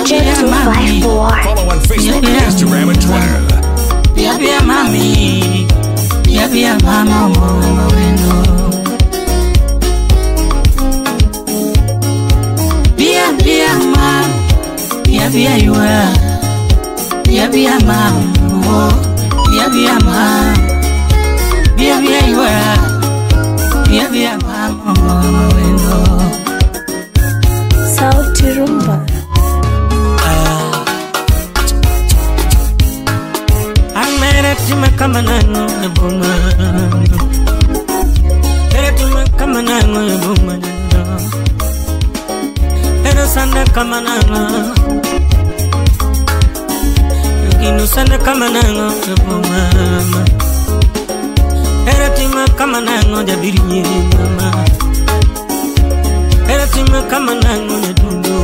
Roger 254. Follow on Facebook, Instagram, and Twitter. Bia mami, bia mama mwendo. Bia mama, bia yua, bia mama, bia mama, bia yua, bia mama mwendo. Sauti Rumba. Tima kama nango ya boma, tima kama nango ya boma, sana kama nango, inu sana kama nango ya boma, tima kama nango ya birinye mama, tima kama nango ya dundu,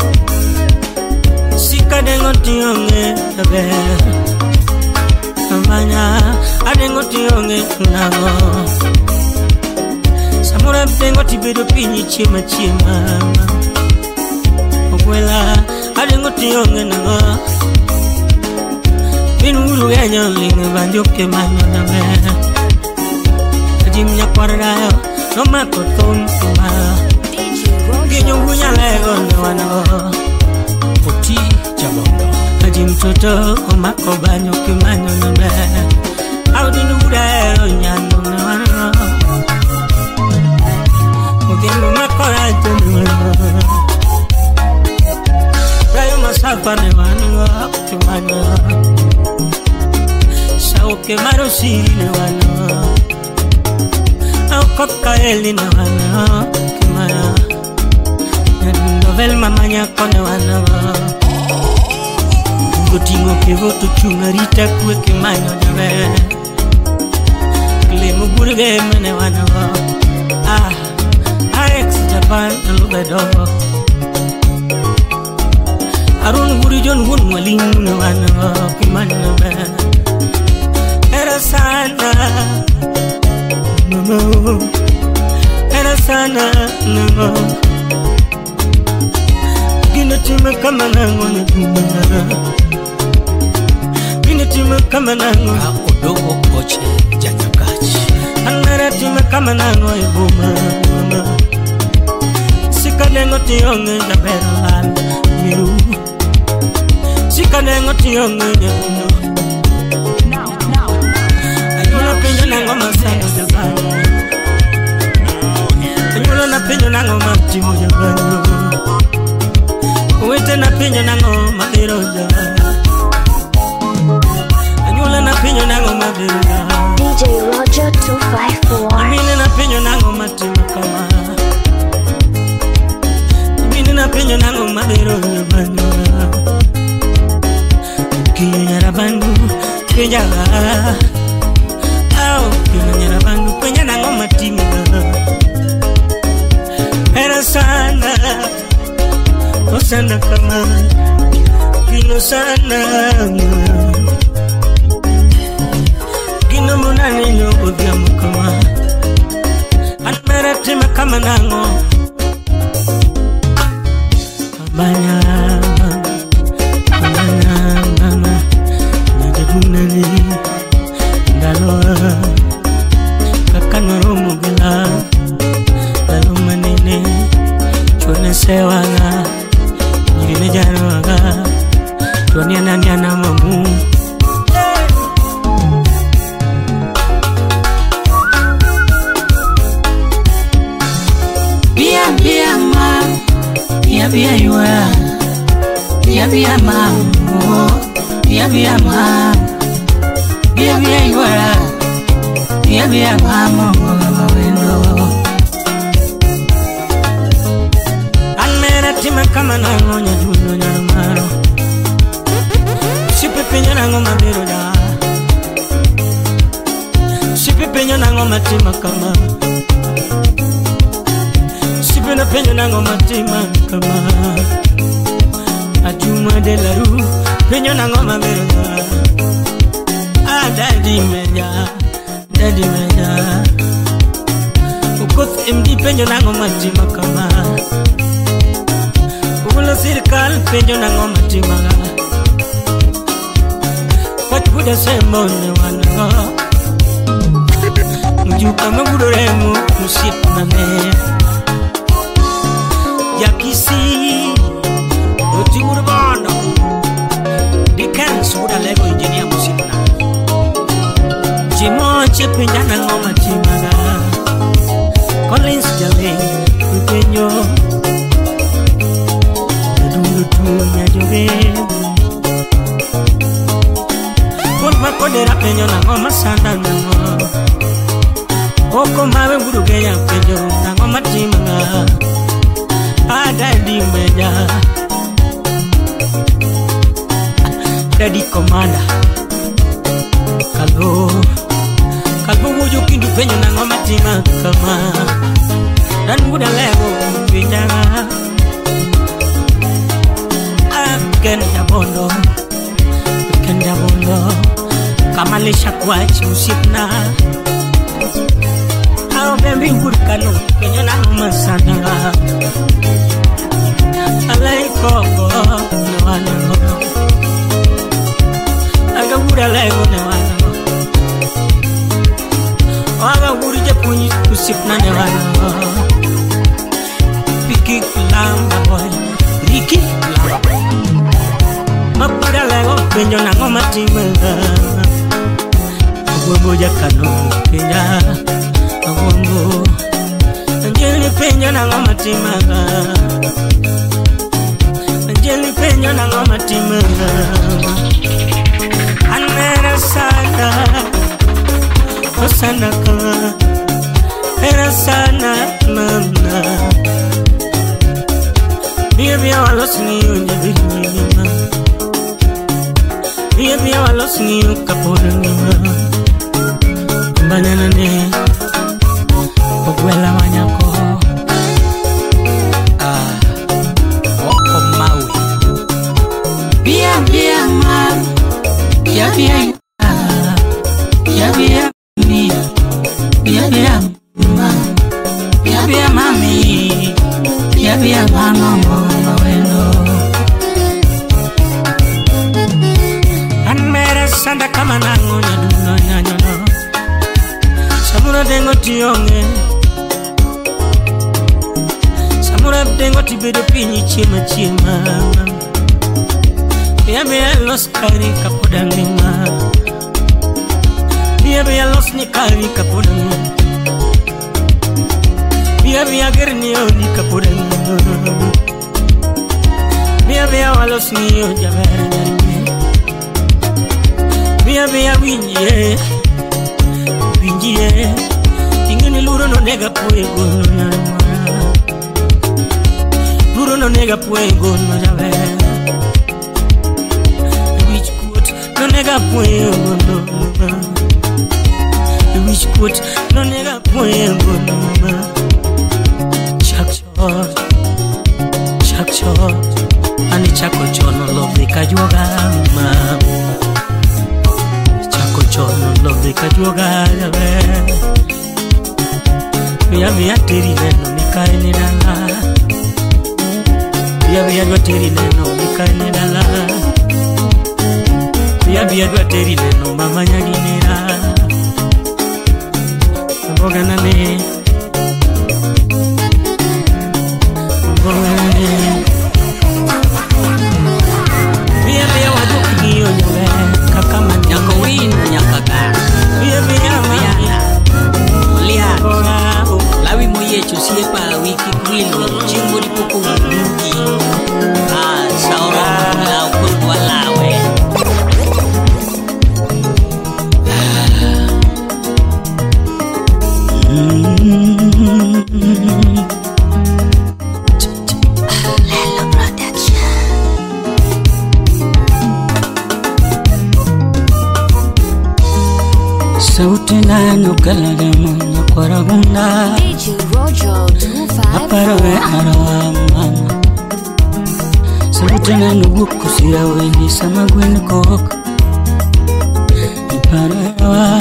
sika dengo tionge tabe. Amanya adengo tionge nago samura bengo tibedo pinyi chima okwela adengo tionge nago binuru yanyo linga banjoke manyo name ajimnya kwaradayo no makotom kuma ginyungunya lego newano poti jabondo mtoto omako banyo kimanyo nome audi nurero nyano newano ugengo makora newano rayo masafa newano kimanyo sauke marosiri newano au kokaeli newano kimanyo novel mamanya konewano Gotingo ke voto chungarita kwe ke manyo jabe Klemo burge mene wana Arex Japan alubedo Arun guri jon hun walingu ne wana ke manyo jabe Era sana no Era sana no Gina tima kama nango na dumana Tima kama nango odogo koche janyakachi anara tima kama nango eboma sikanengo tionge jaberan miru sikanengo tionge nyakuno ayula pinyo nango masano jabano ayula na pinyo nango matimo jabano uwete na pinyo nango madero jabano na pinyo nango mabira DJ Roger 254. Mine na pinyo nango matima kama Mine na pinyo nango mabiro nyabandu Kiyo nyarabandu Kenjaga Kiyo nyarabandu Kwenye nango matima Era sana Osana kama Kino sana Gino munani nyogo vya mukama Anmera tima kama nango Abanya mama Nagabunani Ndaloa Kakano romo gila Dalo manene Chwane sewaga Nyirine jaroaga Chwane ananyana mamu Bia yua, bia mama, bia mama, bia yua, bia mama mwendo. Anmera tima kama nango nyaduno nyamaro, sipe penyo nango mabiro da, sipe penyo nango matima kama. Na penyo nango matima kama Ajuma de la rue penyo nango mabera Daddy meja Ukot MD penyo nango matima kama Jatelo sirkal penjo nang'o matimaga. Wach buda semone wanago. Mjuka magudo remo musip nane. Yakisi Oti urbono Dickens uda lego engineer musip na. Jimo chepinja nang'o matimaga. Collins Jale Upenyo Tunya joge Pon makodera penyo nang'o masanda nang'o. Oko mawe guru genya penyo nang'o matimaga. Daddy meja Daddy commander Kalbo wujo kindu penyo nang'o matimaga kama. Dan buda lego pinjanga Kenda bondo Kamalisha kwachi usipna. Ao bembi ngurkano penyo nang'o masanda. Alai koko newanango. Aga buda lego newanango. Aga buri jepunyi usipna newanango. Piki lamba boy Riki lamba Mabuda lego penjo nang'o matimaga. Agwambo jakano penja Agwambo Anjeli penjo nang'o matimaga. Anjeli penjo nang'o matimaga. Anera sana Osana kama Era sana mama. Bia walos ni unye birnima. Bia walos ni ukapodnima. Banana ne Ogwela wanyako. Oko maui. Bia maru. Bia mi. Bia ma. Bia mami. Bia mama wendo. Anmere sanda kama nango nyanyono. Samura dengo tionge. Samura dengo tibedo pinyi chima. Bia los kari kapodangima. Bia los ni kari kapodangima. Bia gerni oni kapodangima. Bia walos ni o jaber. Bia winjie Tingini luro no nega puego Luro no nega puego no jabe. Which court no nega puego no. Which court no nega puego no. Chuck shot Ani chako chono love kajuoga ma. Chono love kajuoga jabe. Bia teri neno mikaini dala. Bia dua teri neno mikaini dala. Bia dua teri neno mama nyaginera. Mboga nane. Bia wajuki yo jabe. Kakama nyako wina nyakaga. Bia Lia Lawi moyecho siepa wiki kwilo. Chingo di poko mbugi. Saura lau kudwa lawe. Lelo Production. Sauti nano kaladama Nakwaragunda DJ Rojo 254. Aparawe arawama. Sauti nano wukusira weni samagwen kok. Iparawa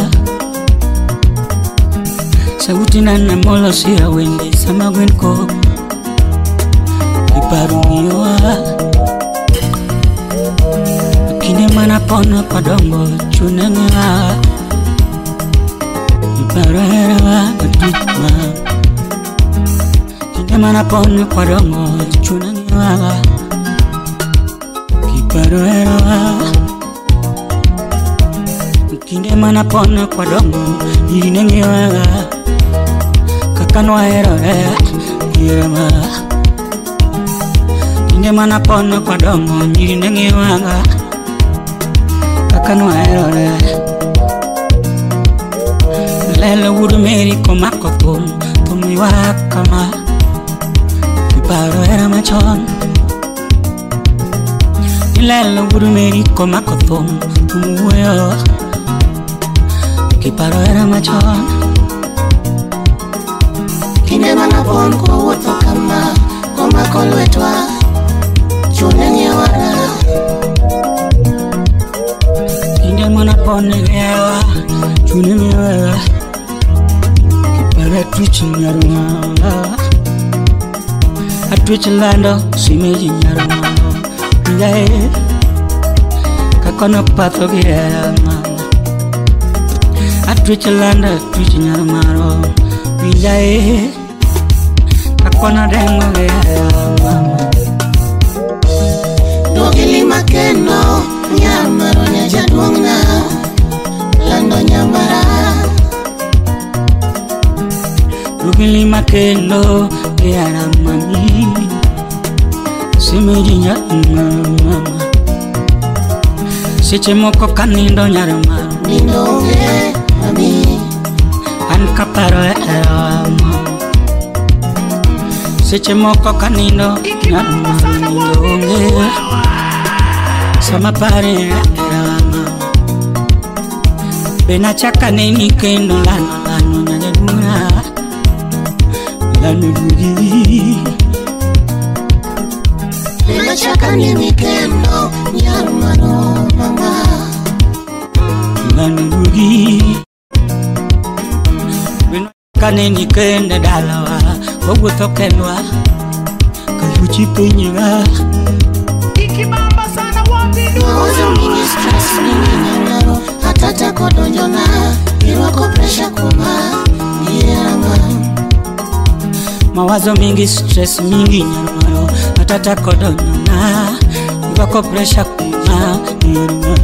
Sauti nano molo sira weni samagwen kok. Kiparungiwa kine mana pono kodongo chunenga Kiparera ditma kine mana pono kodongo chunenga Kiparera kine mana pono kodongo yinenga kakanwa erore kirama kine mana pono kodongo yinenga kakanwa erore lele wudu meri komako pumi wakama Kiparo era machon lele wudu meri komako pumi weyo Kiparo era machon kine mana pon ko wuotho kama komako lwetwa chune wana kine mana pon ewa chune mewa Kiparo twitch nyaruma atwitch lando simeji nyaruma yae kakono patho gira atwitch lando twitch nyarumaro yae kakona dengo gira dogili makeno nyamaro nyajaduongna lando nyamara dogili makeno gira mami simeji nyaruma seche moko kanindo nyaruma nindonge mami an kaparo erama seche moko kanindo nyaruma nindonge sama pare erama bena chaka neni kendo lano nyaduna lano dugi bena chaka neni kendo nyarumano mama lano dugi bena chaka neni kendo dalawa wawuotho kendwa kaluchi pinyiga mawazo mingi stress mingi nyangaro hatata kodonjona irwako pressure kuma nirama mawazo mingi stress mingi nyangaro hatata kodonjona irwako pressure kuma nirama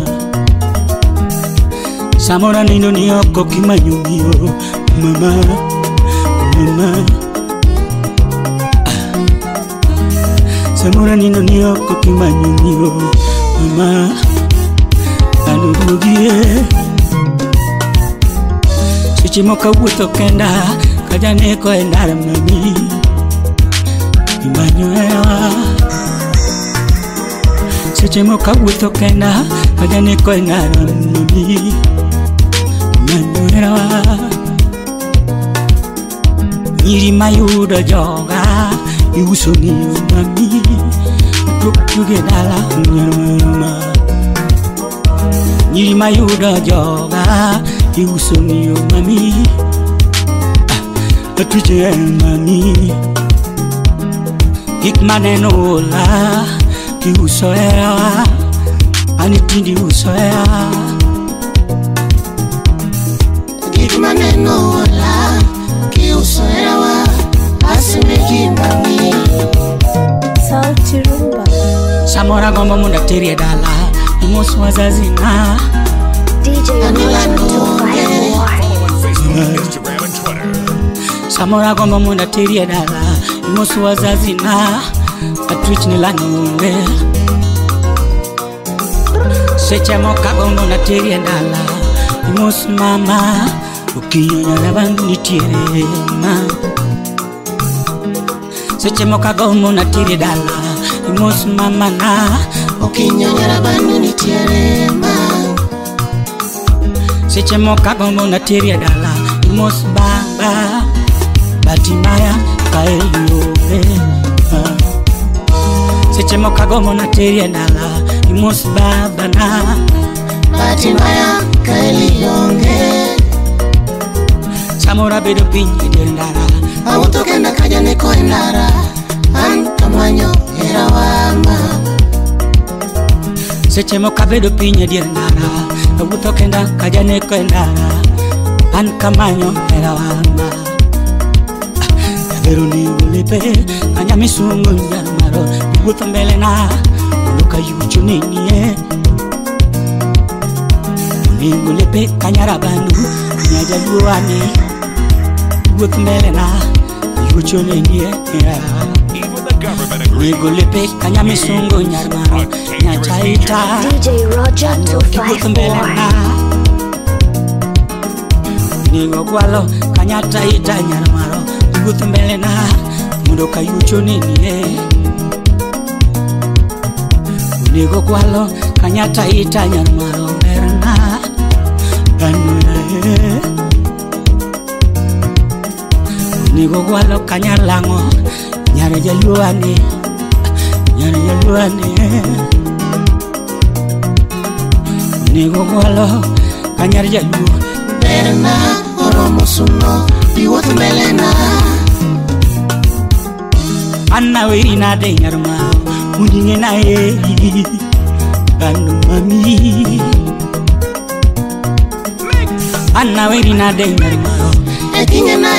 samora nino niyoko kimanyumio mama samora nino niyoko kimanyumio mama anurugie seche moka wuotho kenda kajane ko endara mami imanyoewa seche moka wuotho kenda kajane ko endara mami imanyoewa nyiri mayudo joga iuso niyo mami tuge dala nyaruma nyiri mayudo joga iuso niyo mami atuje mami gik maneno la kiuso era anitindi uso era gik maneno la kiuso era asimeji mami Sauti Rumba samora gombo munda terie dala imosu wazazi na DJ Rojo 254 Follow on Facebook, Instagram, and Twitter. samora gombo munda terie dala imosu wazazi na atwitch ni lanunge seche moka gombo na terie dala imosu mama ukiyonya labangu nitiere ma seche moka gombo na terie dala imosu mama na ukinyonyera bandu nitiere ma seche moka gombo na terie dala imosu baba Batimaya kaelioge seche moka gombo na terie dala imosu baba na Batimaya kaelioge samora bedo pinyi dendara awuto kenda kajane ko endara an kamanyo seche moko abedo piny e dier ndara, awuotho kenda kajaneko e ndara, an kamanyo hera wanga. Pero ni golepe kanya misungu nyamaro, iwuotho mbele na mondo kayucho nini ni golepe kanya rabanu nyaja yuani, iwuotho mbele na kayucho nini ni golepe kanya misungu nyamaro, nyaja ita DJ Roger 254. Ni gokwalo kanya taita nyamaro, iwuotho mbele na mondo kayucho nini Nigo kwalo kanyata ita nyamaro berna anue Nigo kwalo kanyalango nyare jaluani Nigo kwalo kanyar jalu berna oromo suno iwuoth mbele na Anna wina de nyarmaro Mundinge na kanu mami Anna wina de nyarmaro ekinge na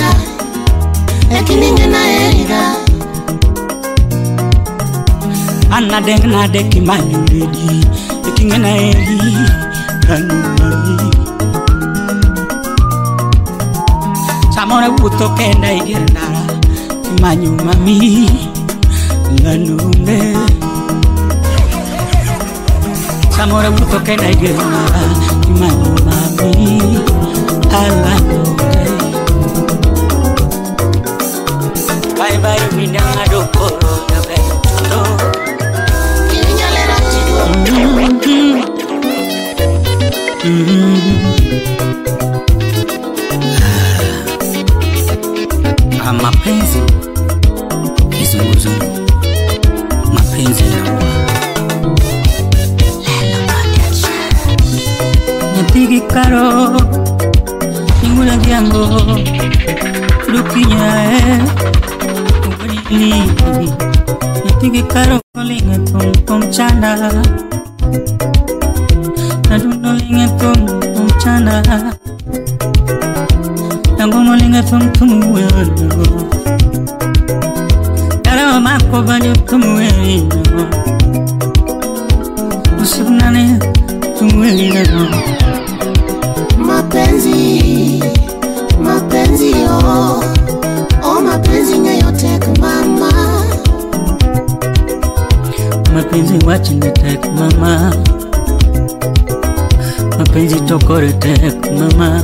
Anna deng na de kimanyu lady ekinge na kanu mami Samora buto kenda igirndara kimanyu mami Lanunge Samora buto kena igirndara kimanyu mami Alanunge Bye bye minda adokoro ya betuto Kinyalera tidwa Mapenzi kizunguzungu, mapenzi naua nyatigi karo ingula jambo lukinya ubali nyatigi karo linga pom chanda naduno linga pom chanda Tango molinga tum weno Kala mako banyo tum weno Usunane tum weno Mapenzi oh mapenzi nyayote mama Mapenzi wachinga tek mama Mapenzi tokore tek mama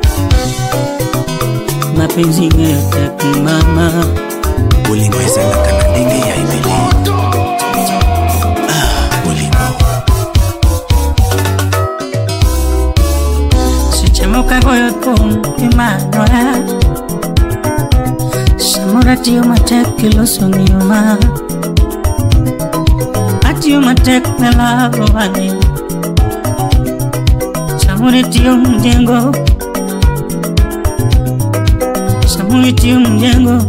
Mapenzi ngetek mama Ulimbo esala kanadenge ya ibili Ulimbo Sichemoka goyo tum kimanoya Samora tiyo matek kiloso ngiyoma Atiyo matek nalavo wani Samora tiyo mjengo Samuri tiyo mjengo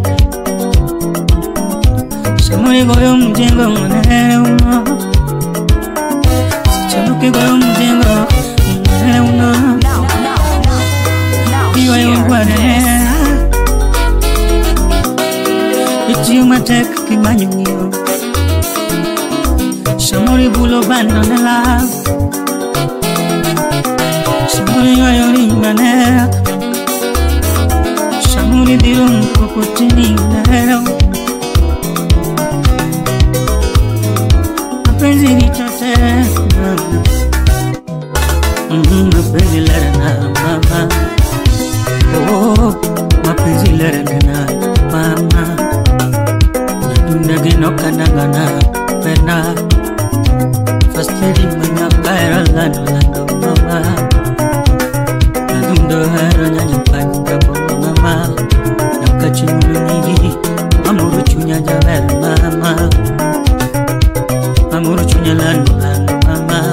Samuri goyo mjengo mwanele uno Sichamuki goyo mjengo mwanele uno Iwa yungwane Itiyo matek kimanyo ngiyo Samuri bulo bando nela Samuri yoyo rimbanera Samuri dirum kokotini nero Mapenzi ni chote Mapenzi lera na mama Oh, mapenzi lera na mama Nadunga gino kanagana pena Fasteri manya kaira lano mama Nadunga hara nyanya panja mama Nakachimuni Amuru chunya javer mama Amuru chunya lano mama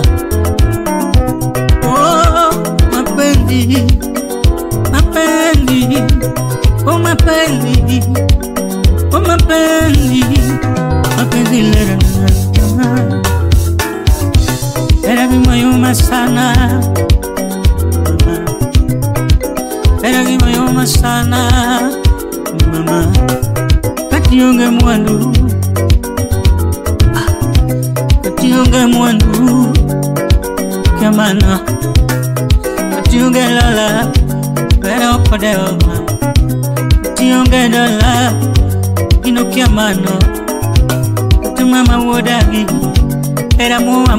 Oh, mapenzi Oh mapenzi Mapenzi lera Eragi mayuma sana Eragi mayuma sana Mama Katiunge mwandu Katiunge mwandu Kamana Katiunge lala Pero kodeo Katiunge dola Ino kamano Mama wodagi Era mama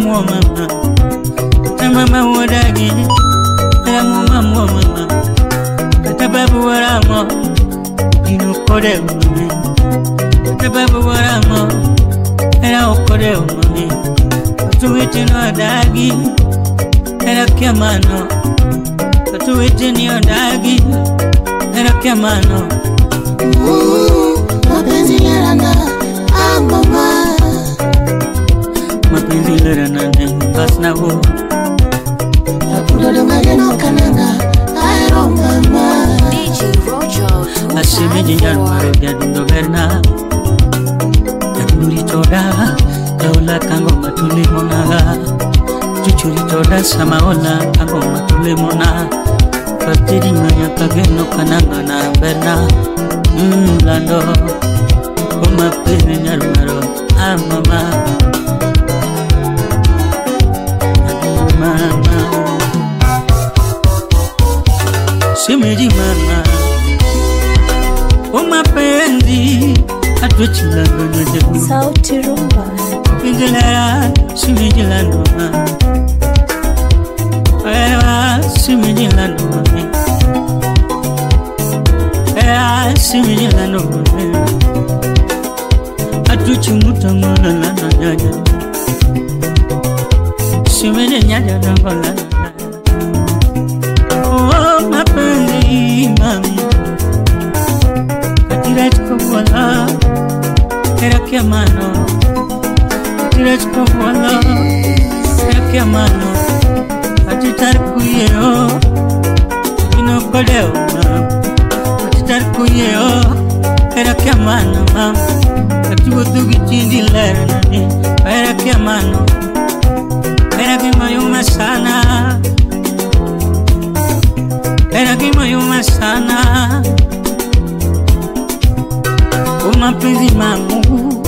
Mama wodagi Era mama Katababu waramo Ino kode umami Katababu waramo Era okode umami Katuwiti no dagi Era kiamano Katuwiti no dagi Era kiamano Mapenzi lerana Mama Mapenzi lerana Basna ho Apudolo mageno kananga Aero mama DJ Rojo Asimi jinjan marodia dundo berna Nuri toda Kaula kango matuli mona Chuchuri toda sama ola Kango matuli mona Fatiri nyonya kageno kananga na berna Lando Kuma pene nyarumaro Mama Mama Simeji mama Kuma pendi Atuchilando nyoje Sauti Rumba Pinjilera Simeji lando Ewa Simeji lando Ewa Simeji lando Atuchimuta mwana lando nyoje Simeji nyanya lando lando Oh mapenzi mami Katira chikobola Era kiamano Katira chikobola Era kiamano Katitar kuyeo Ino kodeo Katitar kuyeo Era kiamano mam Katibudugi chindi lera nani Era kiamano Era kimayuma sana Era kimayuma sana Mapenzi mamu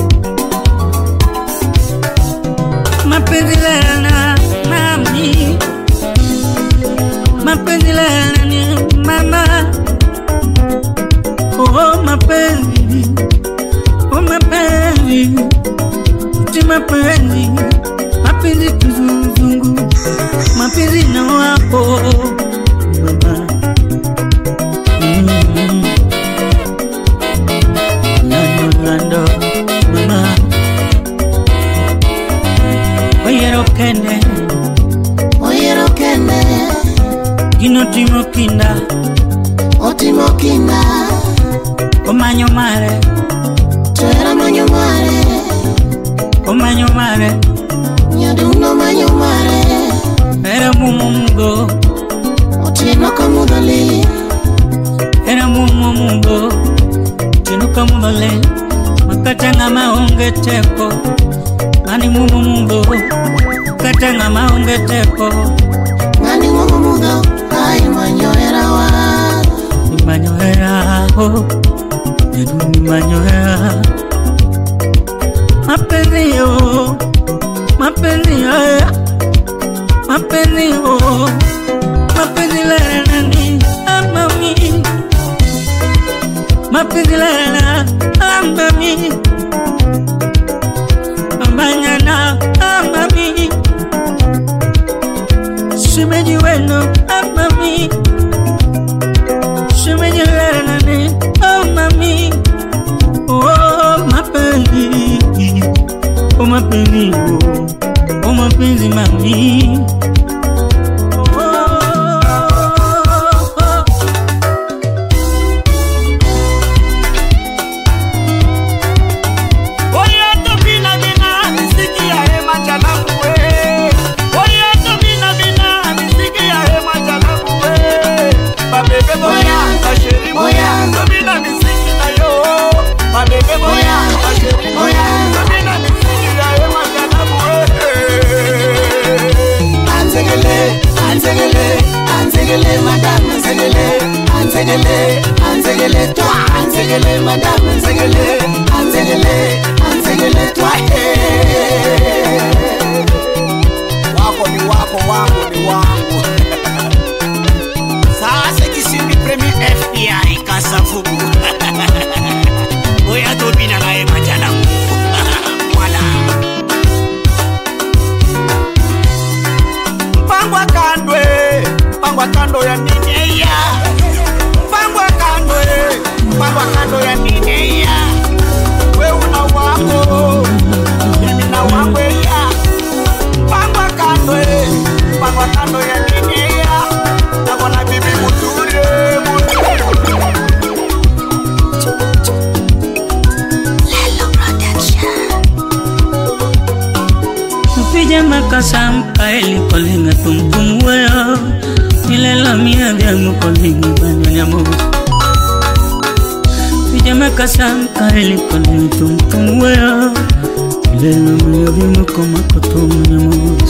Mapenzi lerana mami Mapenzi lerana ni mama Oh mapenzi Oh mapenzi Ti mapenzi Mapenzi kuzungu Mapenzi na wako Mama Lando, mama Oyero kene Gino timo kinda Otimo kinda Omanyo mare Tuera manyo mare Omanyo mare Nyaduno manyo mare Era mumugo Otino kamudali Era mumugo Otino kamudali Makatanga maunge teko Mani mumugo Katanga maunge teko Mani mumugo Ay manyoera wa Manyoera ho Yeduni manyoera Mapenzi yo Mapenzi yo Mapenzi yo Mapenzi lerana ni Amami Mapenzi lerana Amami Amanyana Amami Shimeji weno Amami Shimeji lerana ni Amami Oh mapenzi Oh mapenzi Oh mapenzi mami Anzegele, toi, Anzegele, madame, Anzegele, toi, Wako ni wako. Sasa kisimi premi FBI kasafuku. Oya tobina gae majana mu. Wala. Pangwa kando ya nini ya. Pangwa kando ya nini ya. We una wako, mimi na wangu ya. Pangwa kando ya nini ya. Nakona bibi mudure. Mpija makasampa ili kolinga tumtumweo. Nilela mia vya mkolingi banyonya mogo. Mpija makasampa ili kolinga tumtumweo. Nilela mia vya mkolingi mogo.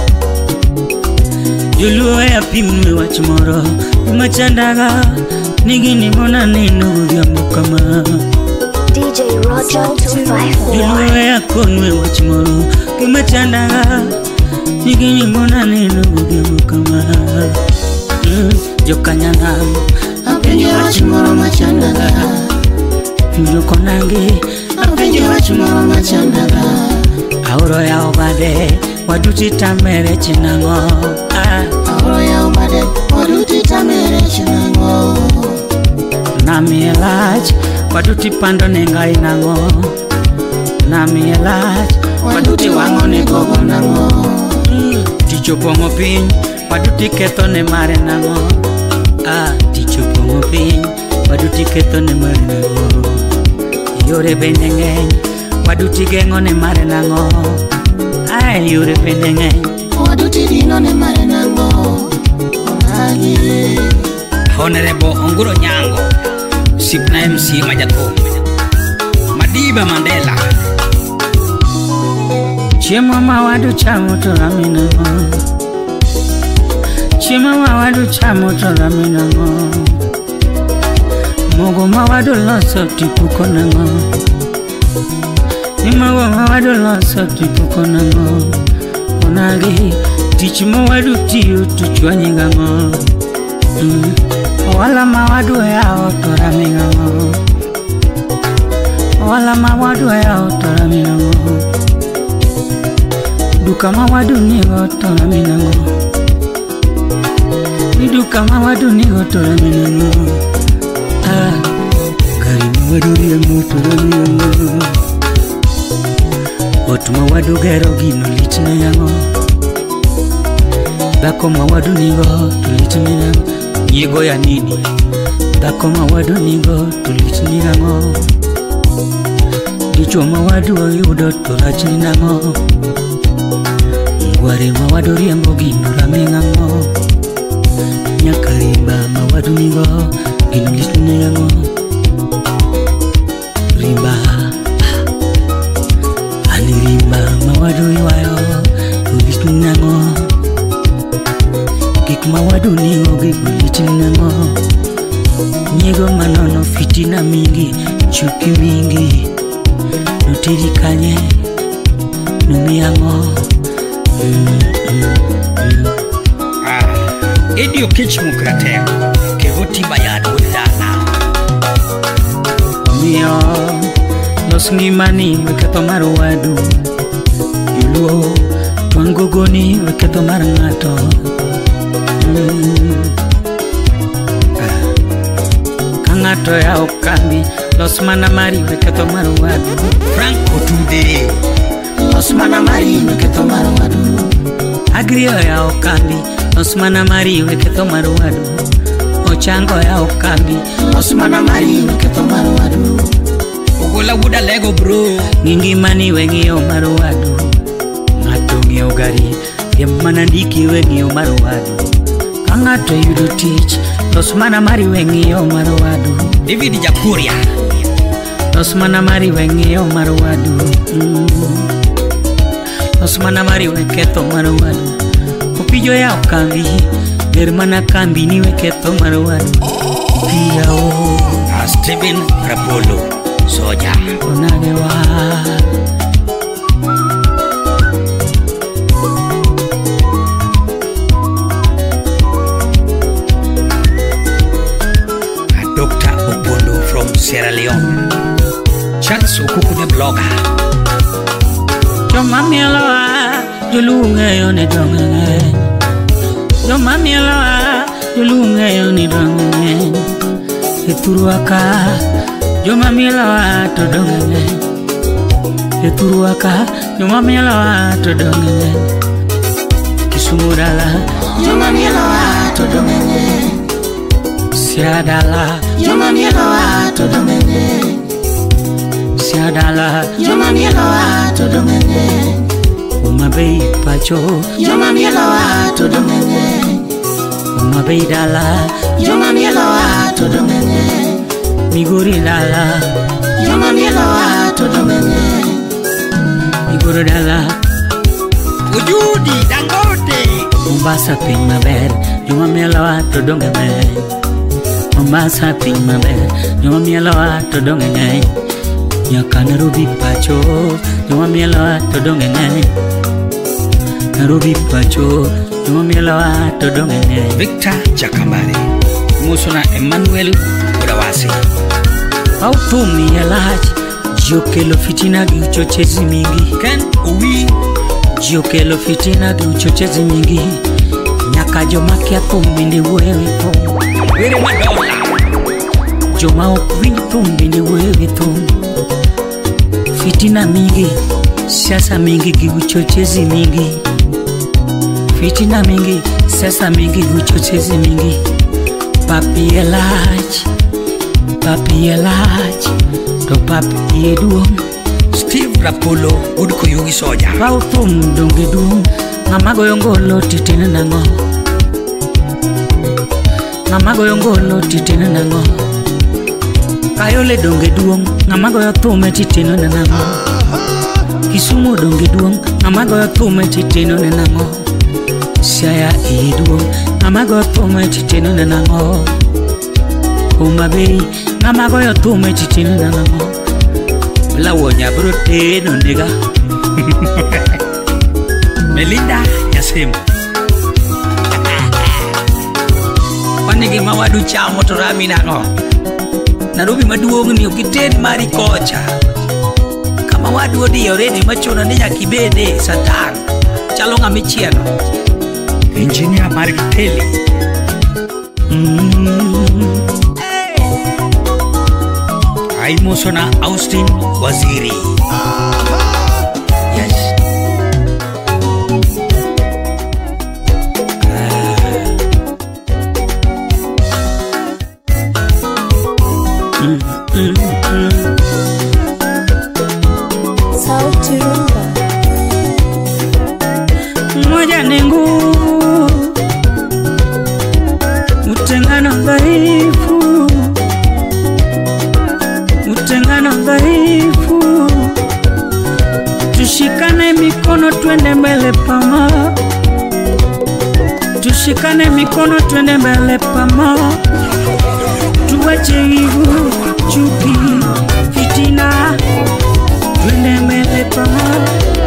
Yuluwa ya pimwe wachimoro. Umachandaga nigini mona nino vya mkama. DJ Rojo 254. Yuluwa ya konwe wachimoro. Umachandaga nigini mona nino vya mkama. Jokanyana apenye wachimoro machandaga. Nyokonangi apenye wachimoro machandaga. Auro ya obade waduti tamere chinango. Auro ya obade waduti tamere chinango. Nami elaj waduti pando nengai nango. Nami elaj waduti wango ne gogo nango. Ticho pongo pin waduti keto ne mare nango. Ticho pongo pin waduti keto ne mare nango. Yore benengeng waduti gengo ne mare nango. Yore benengeng waduti dino ne mare nango. Honorable Onguro Nyango, Sipna MC Majato, Madiba Mandela. Chima mawadu chamoto ramina mo. Chima mawadu chamoto ramina mo. Mogo mawadu loso tipuko nango. Mogo mawadu loso tipuko nango. Onagi tichi mawadu tiyo tuchwanyinga ngo. Wala mawadu ya otoraminga ngo. Wala mawadu ya otoraminga ngo. Duka mawadu nigo toramina ngo. Duka mawadu nigo toramina ngo. Kari mawadu ya motoramina ngo. Otu mawadu gero gino lichina yango. Dako mawadu nigo tulichina yango. Nyego ya nini. Dako mawadu nigo tulichina yango. Dicho mawadu wa yudo tulachina yango. Ngware mawadu riembo gino ramingango. Nyakarimba mawadu nigo gino lichina yango. Rimba Anirimba mawadu iwayo lichina yango. Kik mawadu nigo gino lichina yango. Nyego manono fitina mingi chuki mingi. Nutiri kanye numiyango. Edio Kichmukrate, Kevoti Bayad Udana. Mio, los ngimani weketo marwadu. Yuluo, tuangogoni weketo marangato. Kangato ya okambi, los manamari weketo marwadu. Franco Tude, Los manamari weketo marwadu. Agrio ya okambi, los manamari weketo marwadu. Ochango ya okambi, Los manamari weketo marwadu. Ogola Wuda Lego bro. ngingimani wengio marwadu. Ngato ngio gari, yemanandiki wengio marwadu. Kangato yudo tich, los manamari wengio marwadu. David Jakuria, Los manamari wengio marwadu. Los manamari weketo marwadu. Upijo ya okambi, Hermana kambi niwe ketho marwadu Piyao Steven Rapolo Soja Onagewa Dr. Opondo from Sierra Leone Charles Okuku the blogger Joma mieloa Jolunge yone donge Joma mieloa Jolunge yone donge Eturuaka Joma mieloa to donge Eturuaka Joma mieloa to donge Kisumudala Joma mieloa to donge Siadala Joma mieloa to donge Siadala Joma mieloa to donge Umabei pacho Joma mieloa to donge Umabei dala Joma mieloa to donge Miguri dala Joma mieloa to donge Miguri dala Ujudi Dangote Mombasa ping maber Joma mieloa to donge Mombasa ping maber Joma mieloa to donge Nyaka Nairobi pacho Joma mieloa to donge Nairobi pacho Joma mieloa to donge Victor Jakambari Musona Emmanuel Udawasi Autumi elach Jiokelo fitina gi uchochezi mingi Ken Uwi Jiokelo fitina gi uchochezi mingi Nyaka joma kia thumbi ndi wewe thum Were Madola Joma ukwini thumbi ndi wewe thum Fitina mingi Siasa mingi gi uchochezi mingi Fitina mingi Siasa mingi gi uchochezi mingi Papi elach Papi elach To papi eduong Steve Rapolo Udko Yugi Soja Pau thum donge duong Ngama goyo ngolo titine nango Ngama goyo ngolo titine nango Kayole donge duong Ngama goyo thume titine nango Kisumu donge duong Ngama goyo thume titine nango Siaya duong Ngama goyo thume titine nango Umabei Ngama goyo thume titine nango Lawonya bro teno nigga Melinda Yasemu Wanigi mawadu chamo to rami nango Nairobi maduong ni okiten mari kocha Kama wadu odi already machuno ni nyakibede satan Chalo ngami chieno Engineer Mark Telly Aimosona Austin Waziri Yes Sauti Rumba. Moja nengu Utengano dhaifu Utengano dhaifu Tushikane mikono twende mbele pama Tushikane mikono twende mbele pama Tuwache hivu chuki fitina Twende mbele pama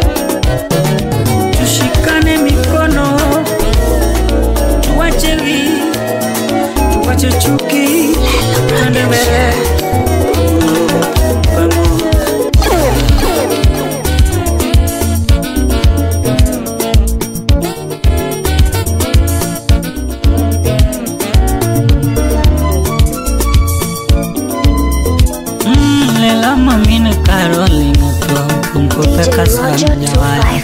Tushikane mikono Tuwache hivu Tuwache chuki Twende mbele pama Lela mamina Carolina Tumko DJ peka Roger sana jawari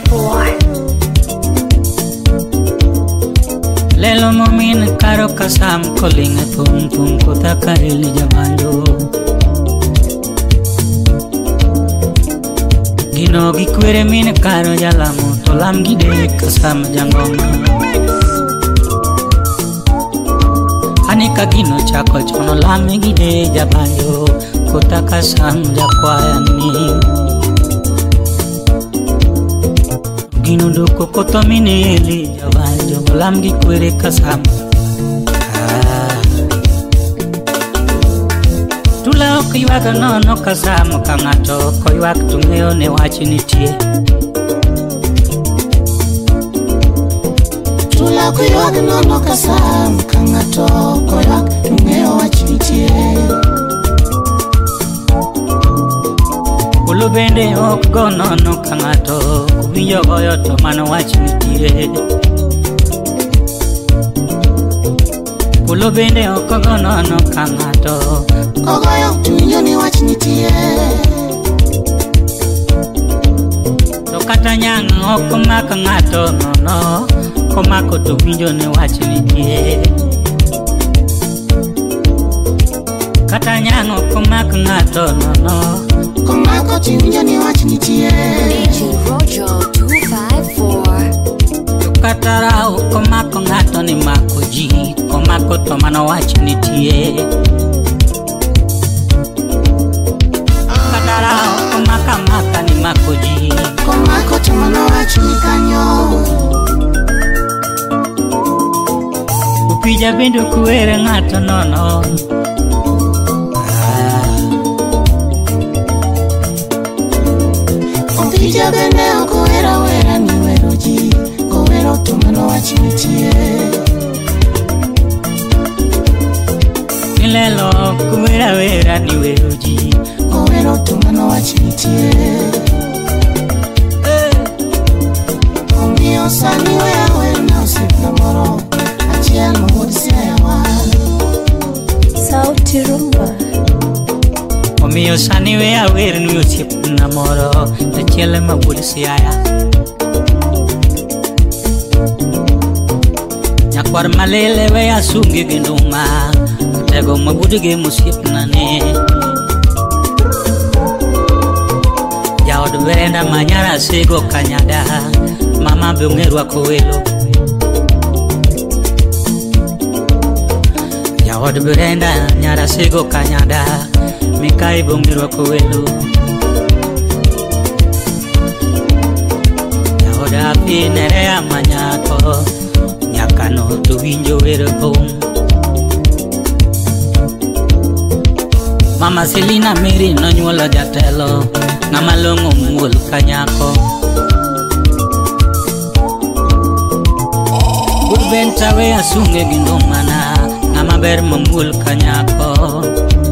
254. Lelo mamina Caro kasam kolinga Tumko taka ili jabanjo Gino gikwere mine Caro jalamu Tolam gide kasam jangoma Anika gino chako chono lami gide jabanjo Kotaka sam jakwayani Gino doko koto mine eli jabanjo Lam gikwere kasam ok ywak nono ka samo ka ng'ato koywak to ng'eyo ne wach nitie. Chula ok ywak nono ka samo ka ng'ato koywak to ng'eyo wach nitie. Polo bende ok go nono ka ng'ato winjo goyo to mano wach nitie. Polo bende ok go nono ka ng'ato kogoyo to winjo ni wach nitie. To kata nyang' ok mak ng'ato nono komako to winjo ni wach nitie. Kata nyang' ok mak ng'ato nono komako to winjo ni wach nitie. DJ Rojo 254. To kata rao komako ng'ato ni mako ji komako to mano wach nitie. Kata rao komaka maka ni mako ji komako to mano wach ni kanyo. Upija bendo kuwere ng'ato nono. Upija bende okuwera wera ni wero ji kowero to mano wach nitie. Ilelo kuwera wera ni wero ji kowero to mano wach nitie. Omiyo sani weya wer na osiepna moro achiel mawuod siayawa. Sauti Rumba. Omiyo sani weya wer ni osiepna moro achiel mawuod siaya. Nyakwar malele weya sungi gi nduma tego mawuod gi mosiepna ne. Jaod Brenda manyara sego kanyada mama be ong'erwa kowelo. Jaod Brenda nyara sego kanyada Mikai be ong'erwa kowelo. Jaod Api Nerea manyako nyaka no to winjo wer thum. Mama Selina Miri nonyuolo jatelo ng'ama long'o muol kanyako. Bud benta we asunge gi ndumana ng'ama ber mamuol kanyako.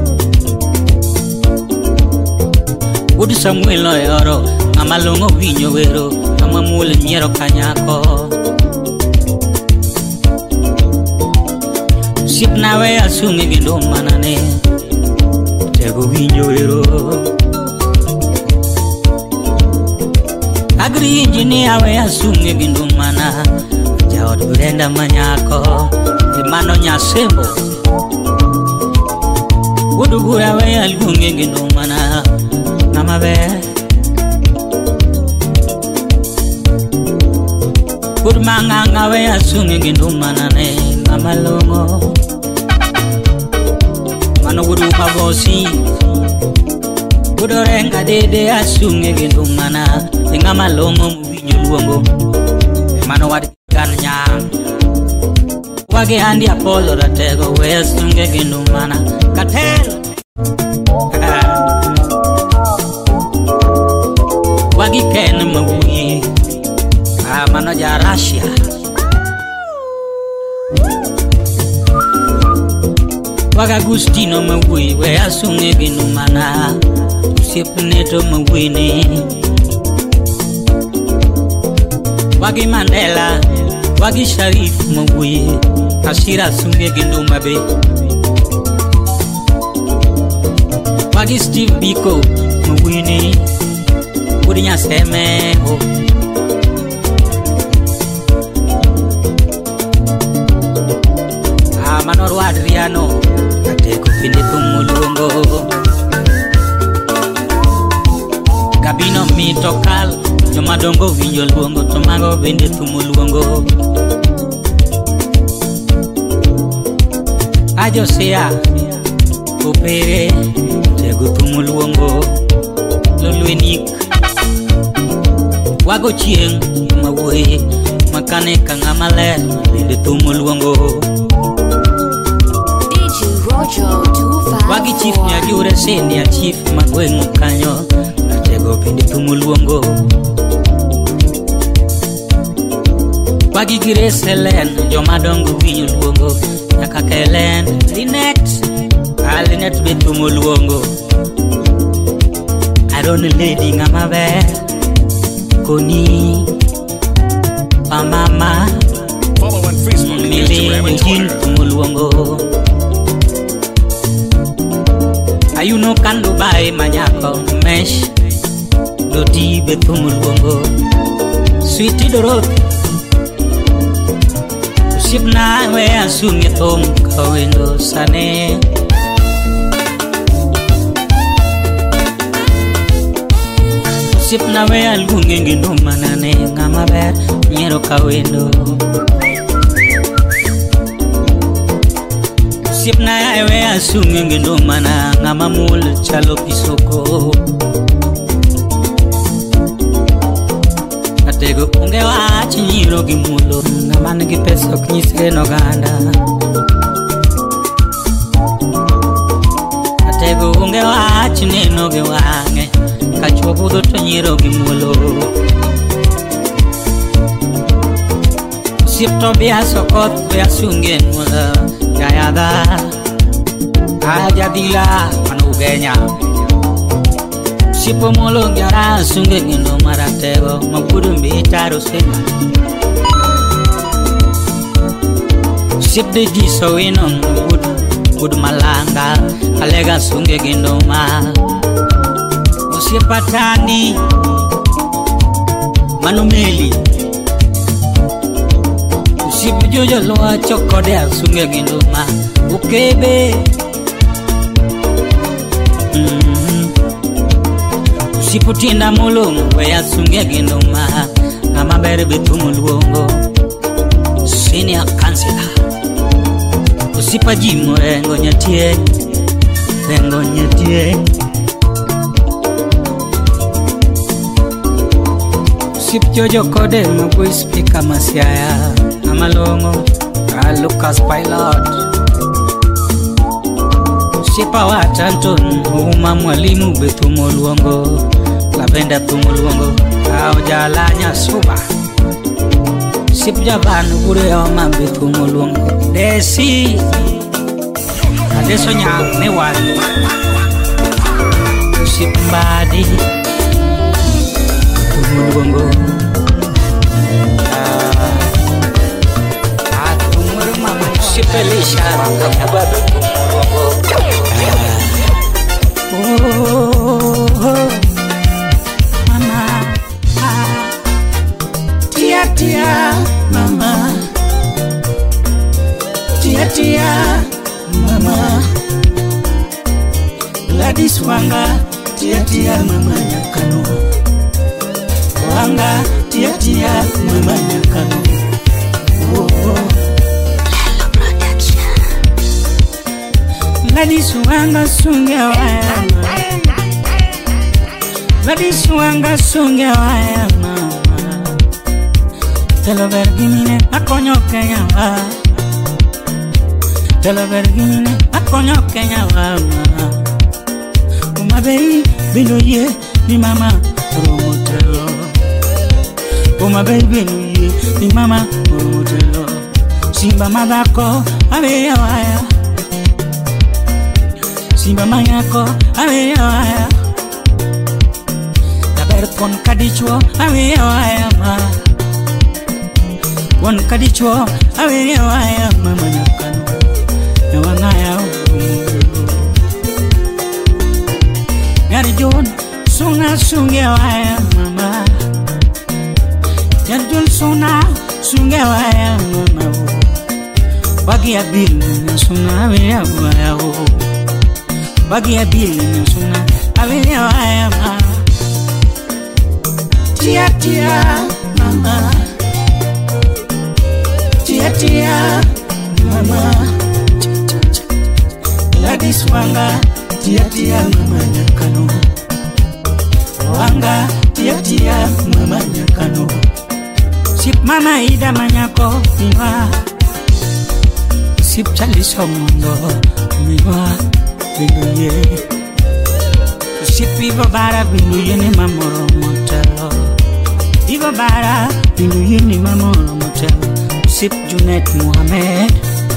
Bud Samuel oyoro ng'ama long'o winjo wero ng'ama muol nyiero kanyako. Sipna we asunge gi ndumana ne tego winjo wero. Agri engineer we asunge gi ndumana Jaod Brenda manyako Emano Nyasembo. Wudu bura we aluonge gi ndumana ng'ama ber. Bud Mang'ang'a we asunge gi ndumana ne ng'ama long'o. Mano wudu Mabosi Bud Orenga dede asunge gi ndumana ng'ama long'o mwinjo luongo. Mano wad kan nyang wage andi Apollo ratego we asunge gi ndumana katelo. Wagi ken mawuyi mano ja Russia. Waga Agustino mawuyi we asunge gi ndumana osiepne to mawuyi ni. Wagi Mandela wagi Sharif mawuyi Ashira asunge gi nduma be. Wagi Steve Biko mawuyi ni Budi Nyaseme ho. Manoro Adriano ateko pinde tumulungo. Gabino mitokal jomadongo winjo luongo to mago bende tumuluongo. Ajosia opere tego tumuluongo. Lolwenik wago chieng mawuoye makane ka ng'ama ler bende tumuluongo. DJ Rojo 254. Magi chief nyajure senior chief magwengu kanyo Atego pindi tumuluongo Bagi gire selen jomadongo winyo luongo Nyaka kelen Linet Linet be tumuluongo Iron lady ngamabe Koni Mama Follow on Facebook and Instagram and Twitter. Tumuluongo Ayuno kando bae manyako mesh Doti be tumuluongo Sweetie Dorothy Sipna we asumi tom kawendo sane Sipna we algunge ngindo manane ngamaber nyero kawendo Sipna we asumi ngindo mana ngamamul chalo pisoko Atego unge wachi nyiro gimulo Naman gi pesa knyise no ganda Atego unge wachi neno gi wange Kachwa budho to nyiro gimulo Sipto biaso kot biasungen mula Gayada Ajadila manugenya Sipo molo gyara sunge ngino maratego Magudu mbitaro sena Sip de jiso winon Gudu malanga Alega sunge ngino ma Usipatani Manumeli Usipu jojo loa chokode sunge ngino ma Ukebe Siputinda mulungu weya sunge ginuma Ngama bere betu muluongo Senior Councilor Usipa jimu rengo nyatie Rengo nyatie Usip jojo kode mabui speaker masiaya Amalongo Lucas Pilot Sipa watanton Uma mwalimu betu muluongo Lavenda tumuluongo Kao jalanya suba Sip jabanu gure oma betu muluongo Desi Adeso nyang ne wani Sip mbadi Tumuluongo Tumuru mama Sip elisha Kakaba betu muluongo Mama Tia tia Mama Tia tia Mama Gladys wanga Tia tia mama nyakano Wanga tia tia mama nyakano Gladys wanga sunge waya Gladys wanga sunge waya mama Telo vergimine akonyo Kenya wa Telo vergimine akonyo Kenya wa mama Umabei binuye ni mama Romotelo Umabei binuye ni mama Romotelo Simba madako abeya waya Simba mayako aweya waya Daber pon kadichwo aweya waya ma Pon kadichwo aweya waya mama nyakano Nyawangaya Yari John sunga sunge waya mama Yari John sunga waya mama Bagi abil sunga aweya waya Bagi ya bili nusuna Awele waya ma Tia tia mama Tia tia mama Gladys wanga Tia tia mama nyakano Wanga tia tia mama nyakano Sip mama ida manyako Miwa Sip chali somondo Miwa Binuye Usip Viva Bara Binuye ni mamoro motelo Viva Bara Binuye ni mamoro motelo Usip Junet Mohamed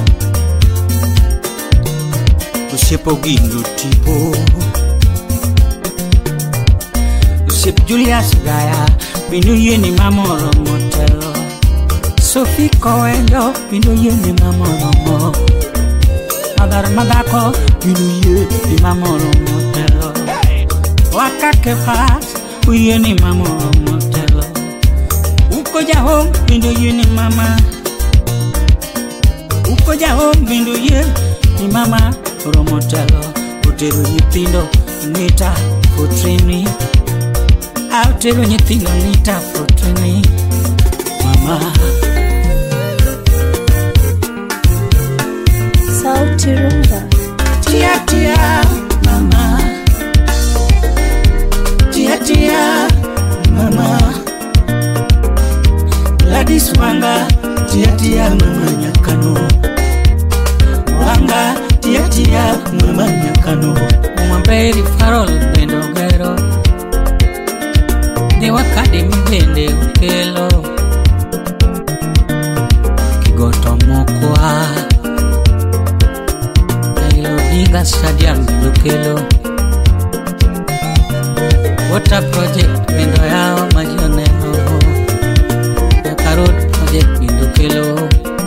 Usip Ogindo Tipo Usip Julius Gaya Binuye ni mamoro motelo Sophie Coelho Binuye ni mamoro motelo Madar Madako Binuye ni mamoro motelo Wakake fast Uye ni mamoro motelo Ukoja home Binuye ni mama Ukoja home Binuye ni mama Romotelo Utero nyithindo Nita for training Utero nyithindo Nita for training Mama Sauti Rumba. Tia tia mama Tia tia mama Gladys Wanga Tia tia mama Nyakano Wanga Tia tia mama Nyakano Mwamberi Farol Bendogero Dewa Kademi Bende Ukelo Kigoto Mokwa Inga Stadium Lukelo Water Project Bendo Yao Majoneno Yakarod Project Lukelo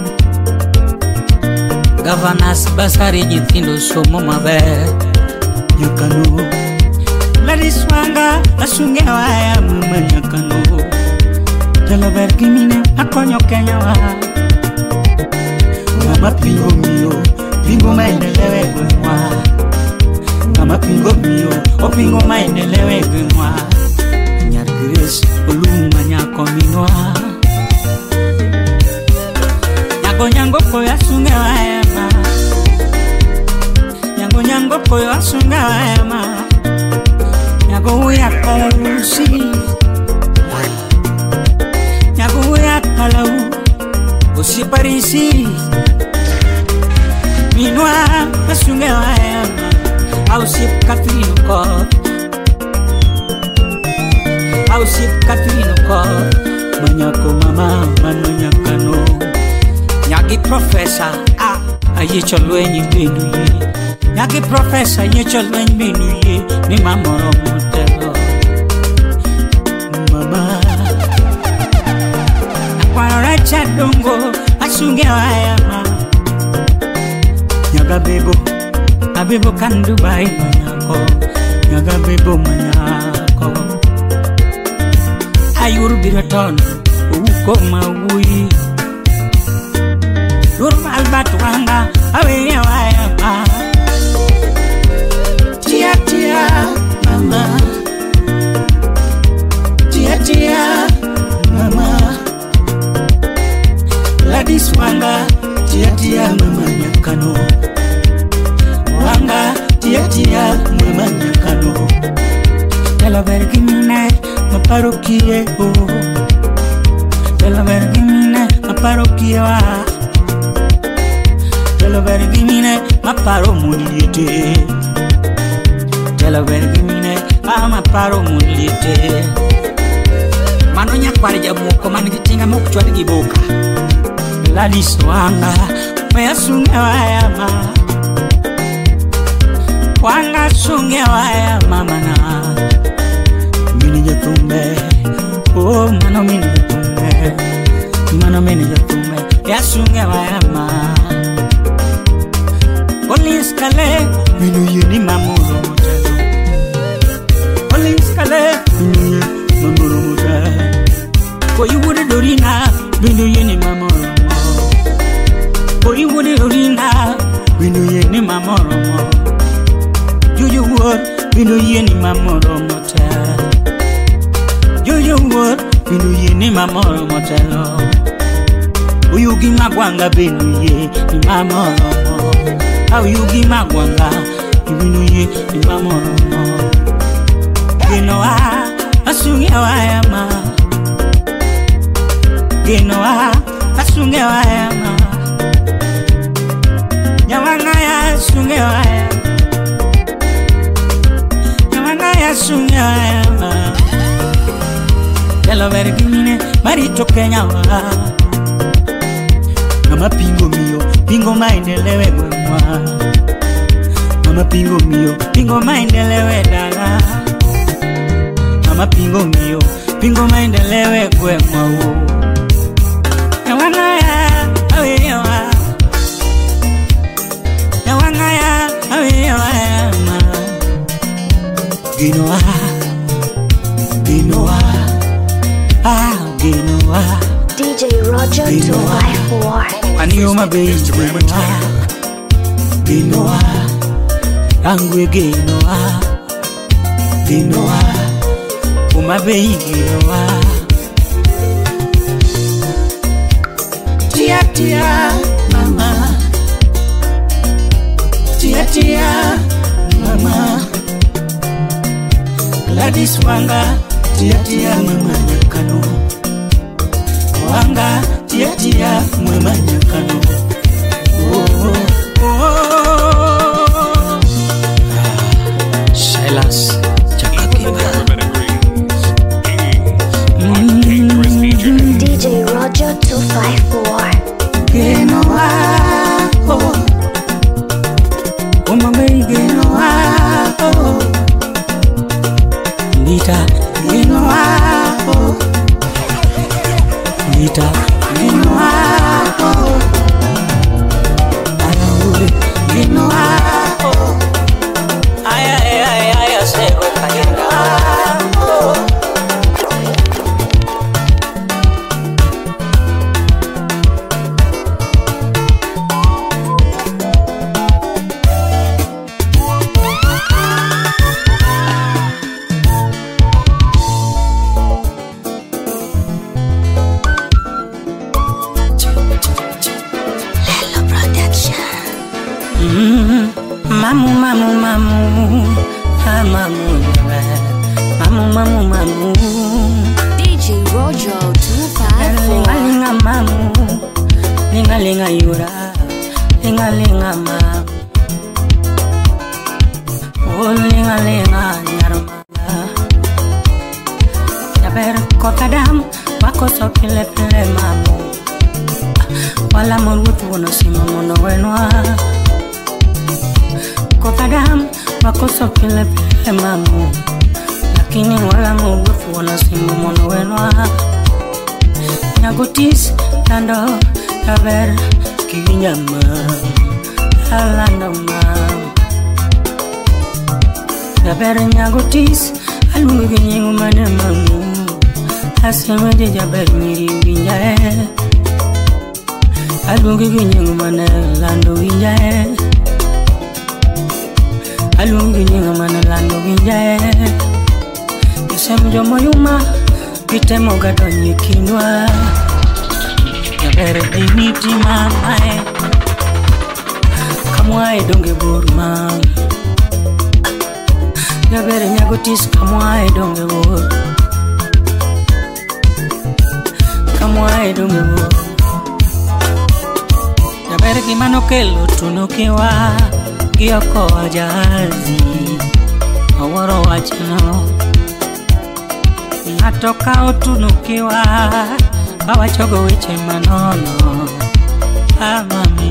Governors Basari Jithindo Somo Mabe Nyakano Gladys Wanga Asunge Waya Mama Nyakano Jalaber Kimine Akonyo Kenya wa Mama Pingo Mio Pingo maendelewe gwenwa Mama pingo mio O pingo maendelewe gwenwa Nyar Grace Oluma nyako minwa Nyago nyango koyo asunge wayama Nyago nyango koyo asunge wayama Nyago uya kalusi Nyago uya kalau Usi parisi Minwa asunge wayama Ausip Catherine Kot Ausip Catherine Kot Manyako mama mano nyakano Nyagi professor Ayecho lwenyi benuye Nyagi professor Ayecho lwenyi benuye Ni mamoro motelo Mama Nakwano racha dongo Asunge wayama Nyaga bebo Abebo kan Dubai manyako Nyaga bebo manyako Ayur biraton Uko mawui Lurma albatu wanga Awe ya wayama Tia tia mama Tia tia mama Gladys Wanga Tia tia mama Nyakano Wanga tia tia mama Nyakano Tela vergimine maparokie o Tela vergimine maparokie wa Tela vergimine maparo muliete Tela vergimine maparo muliete Mano nyakwari jabuko manigitinga mokchwani giboka Gladys Wanga Meyasunge wayama Wanga sunge waya mama na Mini jatumbe Oh mano mini jatumbe Mano mini jatumbe Ya sunge waya ma Police kale Minu yeni mamuro motelo Police kale Minu yeni mamuro motelo Ko yuwude dorina Minu yeni mamuro motelo Ko yuwude dorina Minu yeni mamuro motelo Juju word, binu yeni mamoro motel. Juju word, binu yeni mamoro motelo. Uyugi magwanga binu ye ni mamoro mo. Uyugi magwanga binu ye ni mamoro mo. Genoa asunge wayama. Genoa asunge wayama. Nyawanga ya asunge wayama. sunya Delo vergine marito Kenya wa Mama pingo mio pingo maendelewe mwa Mama pingo mio pingo maendelewe dala Mama pingo mio pingo maendelewe kwe mwa Nawangaya awewa Nawangaya awewa Ginoa Ginoa Ginoa DJ Roger 254. Anioma baby Ginoa Angwe Ginoa Ginoa Uma baby Ginoa Tia tia mama Tia tia mama Gladys Wanga Tia tia mama nyakano Wanga tia tia mama nyakano Silas DJ Roger 254. Genoa Mama Genoa Nita Genoa Nita Genoa Araule Genoa Aya sego Genoa Mamu DJ Roger 254. Linga mamu Linga yura Linga mamu Oh linga nyarma Yaber kokadam Wako sokile pile mamu Wala morutu wono sima mono wenwa Kokadam Wako sokile pile mamu Lakini wala morutu wono sima mono wenwa Nyagotis lando Yaber kinyama Alando mamu Yaber nyagotis Alungu kinyengu mane mamu Asema de jaber miri winjae Alungu kinyengu mane lando winjae Alungu kinyengu mane lando winjae Yusem jomo yuma Pitemo gadonye kinwa Jaber diniti mamae Kamwae donge burma Jaber nyagotis kamwae donge bur Kamwae donge bur Jaber gimano kelo tunukiwa Gioko wajazi Awaro wachano Natoka utunukiwa Bawa chogo wiche manono Mami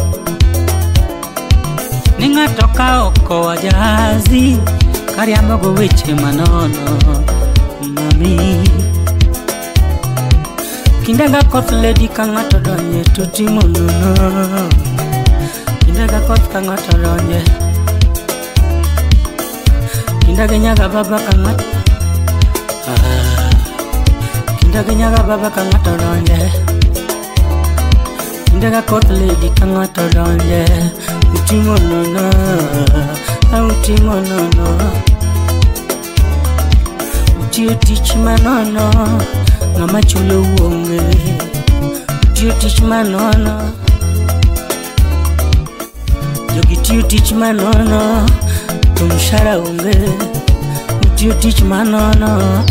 Ningatoka oko wajazi Kariambogo wiche manono Mami Kindaga koth lady kangato donye tuti monono Kindaga koth kangato donye Kindaga nyaga baba kangato Kindaga nyaga baba kangato donye Kindaga koth lady kangato donye Uti monono Uti monono Uti tich manono Ngama chulo uonge Tiyo tich manono Jogi tiyo tich manono Tumshara unge Tiyo tich manono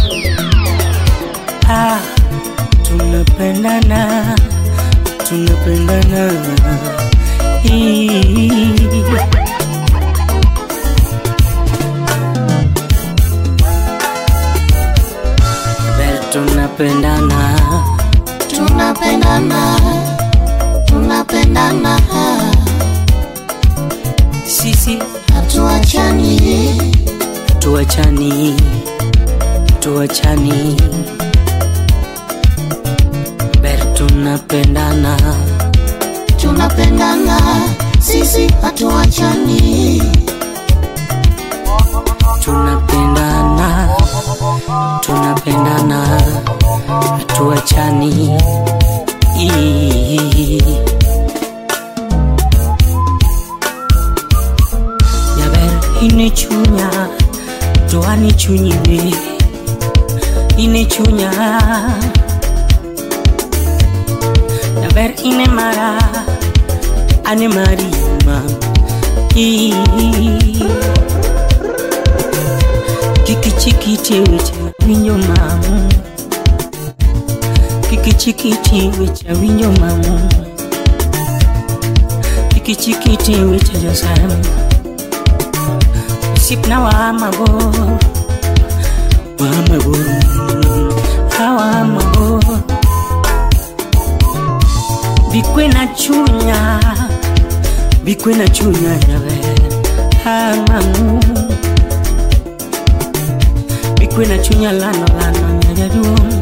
Tunapendana Tunapendana tunapendana, tunapendana, tunapendana. Sisi hatuachani, hatuachani, hatuachani. Ber tunapendana, tunapendana. Sisi hatuachani, tunapendana, tunapendana, hatuachani. Yaber inichunya, doani chunyiwe, inichunya. Yaber inemara, anemarima. Kikichikiti wicha winyo mamu, kikichikiti wicha winyo mamu, kikichikiti wicha josam. Sipna wa mabor, hawa mabor. Bikwena chunya, bikwena chunya yawe hamamu. Bikwena chunya lano nyajaduom,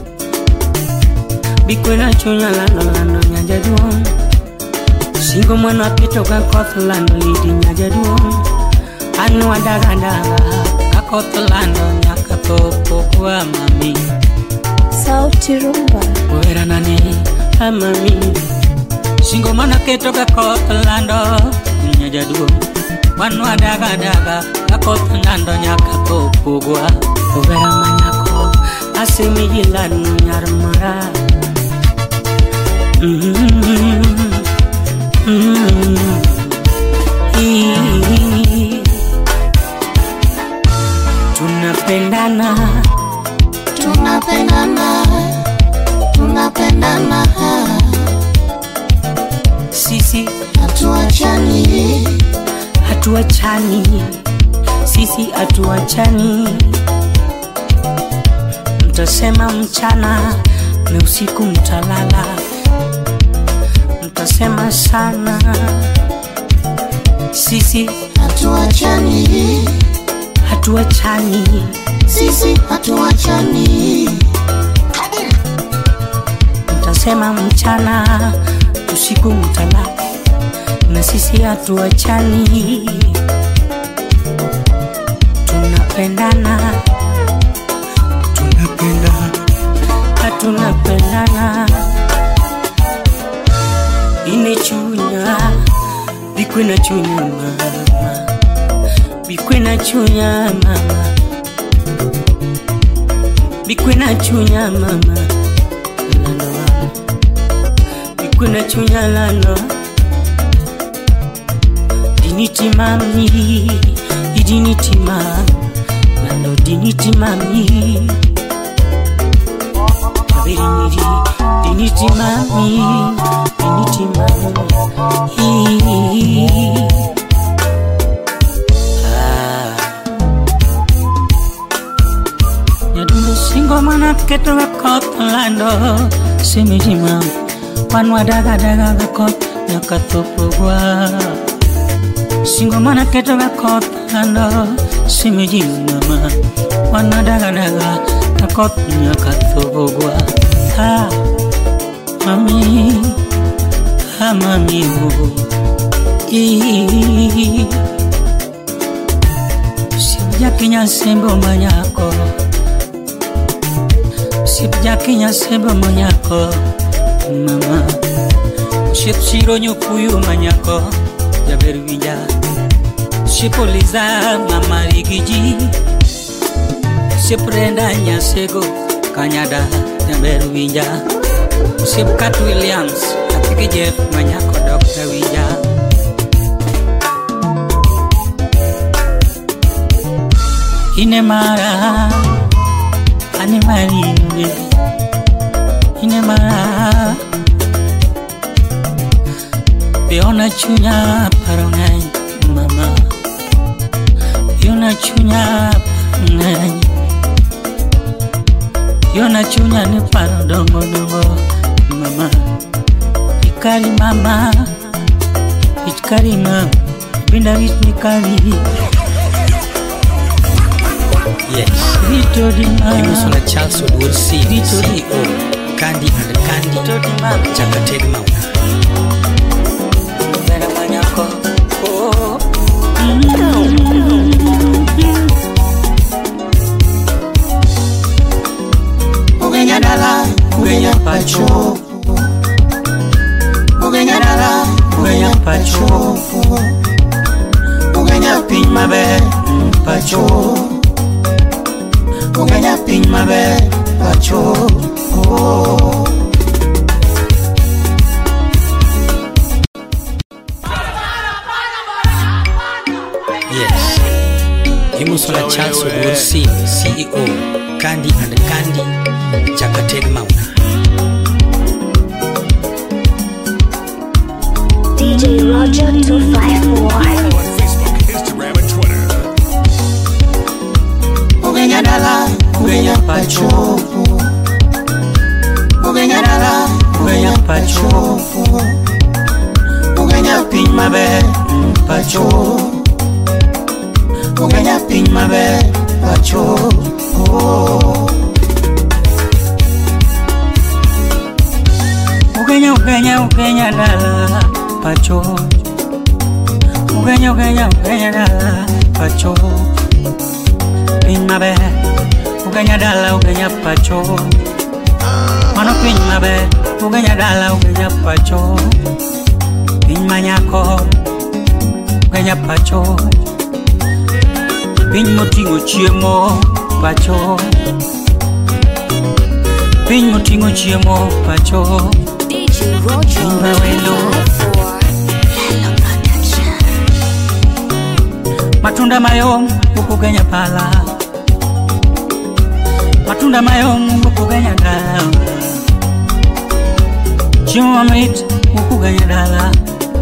bikwena chunya lano nyajaduom. Singo mwana pito kakoth lano lidi nyajaduom. Anu adagadaga kakoth lano nyaka topo kwa mami. Sauti Rumba. Wera nani mami. Singo mwana keto kakoth lano nyajaduom. Anu adagadaga kakoth lano nyaka topo kwa. Wera manyako asemi lano nyarmara. Tunapendana, tunapendana, tunapendana. sisi hatuachani, hatuachani, sisi hatuachani. Mtasema mchana na usiku mtalala, mtasema sana. Sisi hatuachani, hatuachani, sisi hatuachani. mtasema mchana usiku mtalala, na sisi hatuachani. Tunapendana, tunapendana, tunapendana. Inechunya, bikwena chunya mama, bikwena chunya mama, bikwena chunya mama. Lano, bikwena chunya lano. Diniti mami, idiniti mami, lano diniti mami. Kabiri diniti mami, diniti mami. Nyadundu singo mana keto kakoth lando simiji mami. Wanwa daga kakoth nyaka topo gwa. Singo mana keto kakoth lando simiji mama. Wanwa daga kakoth nyaka topo gwa. Mami, mami wo. Sibjakinya sembo manyako, sibjakinya sembo manyako, mama. Sipsiro nyukuyu manyako, jaber winja. Sipoliza mama rigiji, siprenda nyasego kanyada jaber winja. Sipkat Williams, apike Jeff manyako Dr. Winja. Inemara, anemarine, inemara. Beona chunya parongai mama, beona chunya parongai. Yona chunya ni paro dongo mama. Ikari mama, ikari mama, binda wit mikari. Yes. Vito di mama. Imusola Charles Odursi, CEO, Kandi and Kandi, Chakated Mauna. Vera manyako. Oh. Ugenya dala, ugenya pacho. Ugenya dala, ugenya pacho. Ugenya pin mabe, pacho. Ugenya pin mabe, pacho. Oh. Yes. Imusola Charles Odursi, CEO, Kandi and Kandi, Chakated Mauna. DJ Roger 254. On Facebook, Instagram, and Twitter. Ugenya dala, ugenya pacho. Ugenya dala, ugenya pacho. Ugenya pin mabe, pacho. Ugenya pin mabe, pacho. Oh. Ugenya dala, pacho. Ugenya dala, pacho. Pin mabe, ugenya dala, ugenya pacho. Mano pin mabe, ugenya dala, ugenya pacho. Pin manyako, ugenya pacho. Pin motingo chiemo, pacho. Pin motingo chiemo, pacho. DJ Roger 254. Hello Production. Matunda mayom, ukugenya pala. Matunda mayom, ukugenya dala. Chimo mamit, ukugenya dala.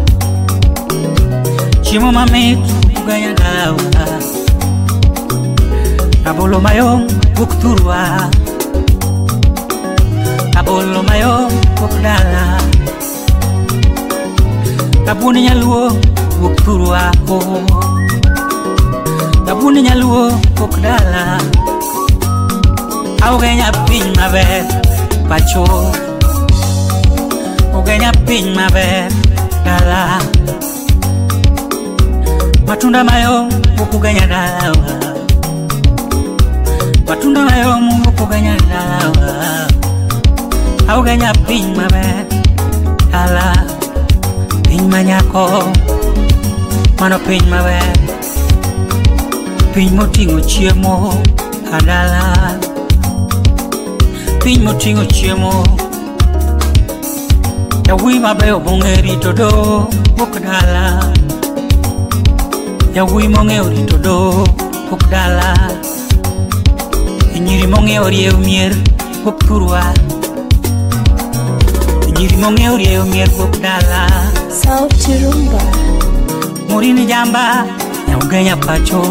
Chimo mamit, ukugenya dala. Abolo mayom, ukturwa. Abolo mayom, ukdala. Kabuni nyaluo, ukturwa. Kabuni nyaluo, ukdala. Ugenya pin mabe, pacho. Ugenya pin mabe, dala. Matunda mayom, ukugenya dala. Matunda mayom, ukugenya dala. Ugenya pin mabe, dala. Pin manyako, mano pin mabe. Pin motingo chiemo, adala. Pin motingo chiemo. Yawi mabe obongeri todo, ukdala. Yawi monge orito do, ukdala. Nyiri monge orie umier, ukturwa. Nyiri monge orie umier, ukdala. Sauti Rumba. Murini jamba, ya ugenya pacho.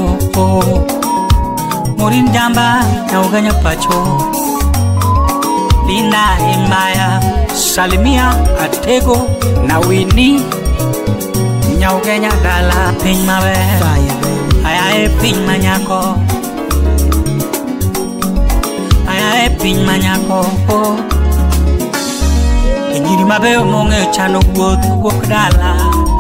Murini jamba, ya ugenya pacho. Linda Imbaya, Salimia Atego, na Winnie. Ya ugenya dala, pin mabe. Ayae pin manyako. Ayae pin manyako. Nyiri mabe omonge chano wokdala.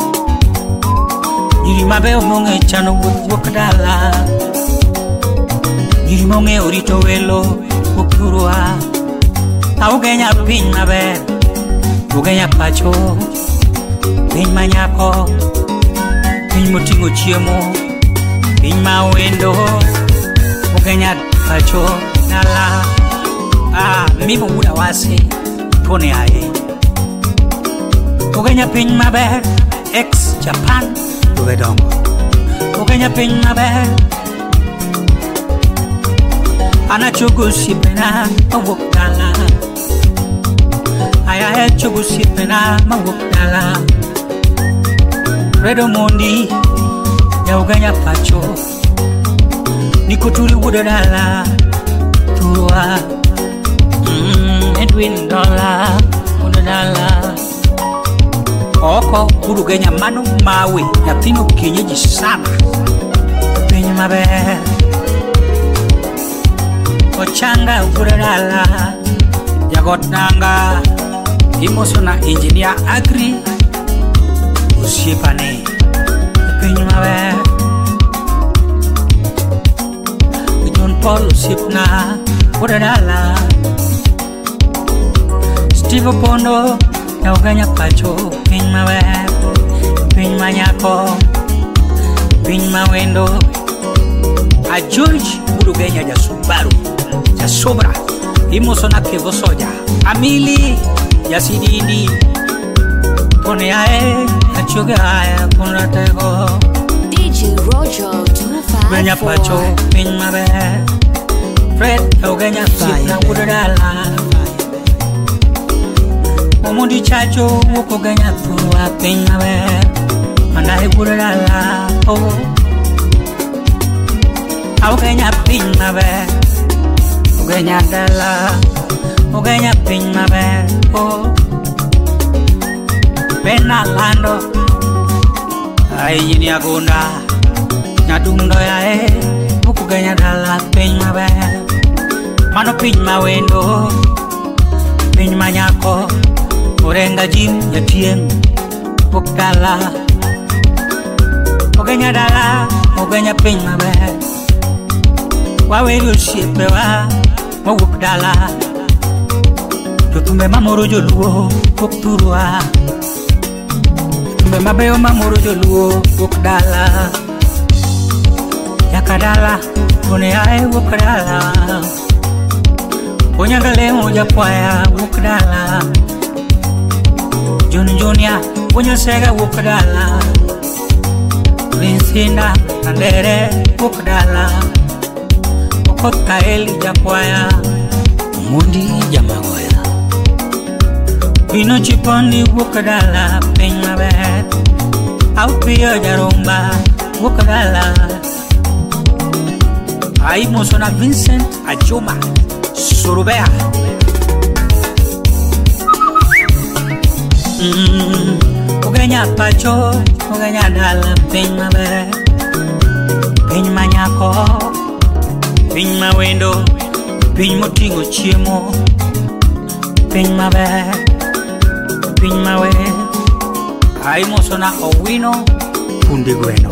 Nyiri mabe omonge chano wokdala. Nyiri monge orito welo wokturwa. Ugenya pin mabe, ugenya pacho. Pin manyako, pin motingo chiemo. Pin mawendo, ugenya pacho. Nala, mimo muda wasi, pone ae. Ugenya pin mabe, ex Japan, uvedongo. Ugenya pin mabe. Anachogo sipena, awokdala. Ayahe chogo sipena, mawokdala. Redo mondi, ya ugenya pacho. Nikuturi wudadala, turwa. win dollar unadala oko urugenya mano mawe nyathino kienyeji sana piny maber ochanga uradala jagot nanga imosona engineer agri usiepane piny maber John Paul usiepna uradala Steve Pondo Yauganya pacho piny maber piny manyako piny mawendo a George urugenya jasubaru jasobra imosona kevo soja amili jasididi pone ae achuge aya ponratego DJ Rojo 254 Genya pacho piny maber Fred Yauganya sipna urudala Omundi chacho woko ganya tuwa piny maber Mandahe urudala oh Auganya piny maber Ugenya dala Ugenya piny maber oh Bena lando Ay yini agunda Nyadundo yae Woko genya dala piny maber Mano piny mawendo Piny manyako Orenga jim yatien Bukdala Ogenya dala Ogenya piny maber Waweri osiepewa Mawukdala Jotumbe mamoro joluo Bukturwa Jotumbe mabeyo mamoro joluo Bukdala Yakadala Kone ae Bukdala Onyangale moja kwaya Bukdala Junior, Bunya Sega Wukadala Linsinda, Nandere, Wukadala Okota Eli Jakwaya Mundi Jamagoya Vino Chiponi Wukadala, piny maber Aupio Jarumba, Wukadala Aimosona Vincent Ajoma, Surubea Ugenya pacho, ugenya dala piny maber Piny manyako, piny mawendo Piny moting'o chiemo Piny maber, piny mawe Aimosona owino Punde gweno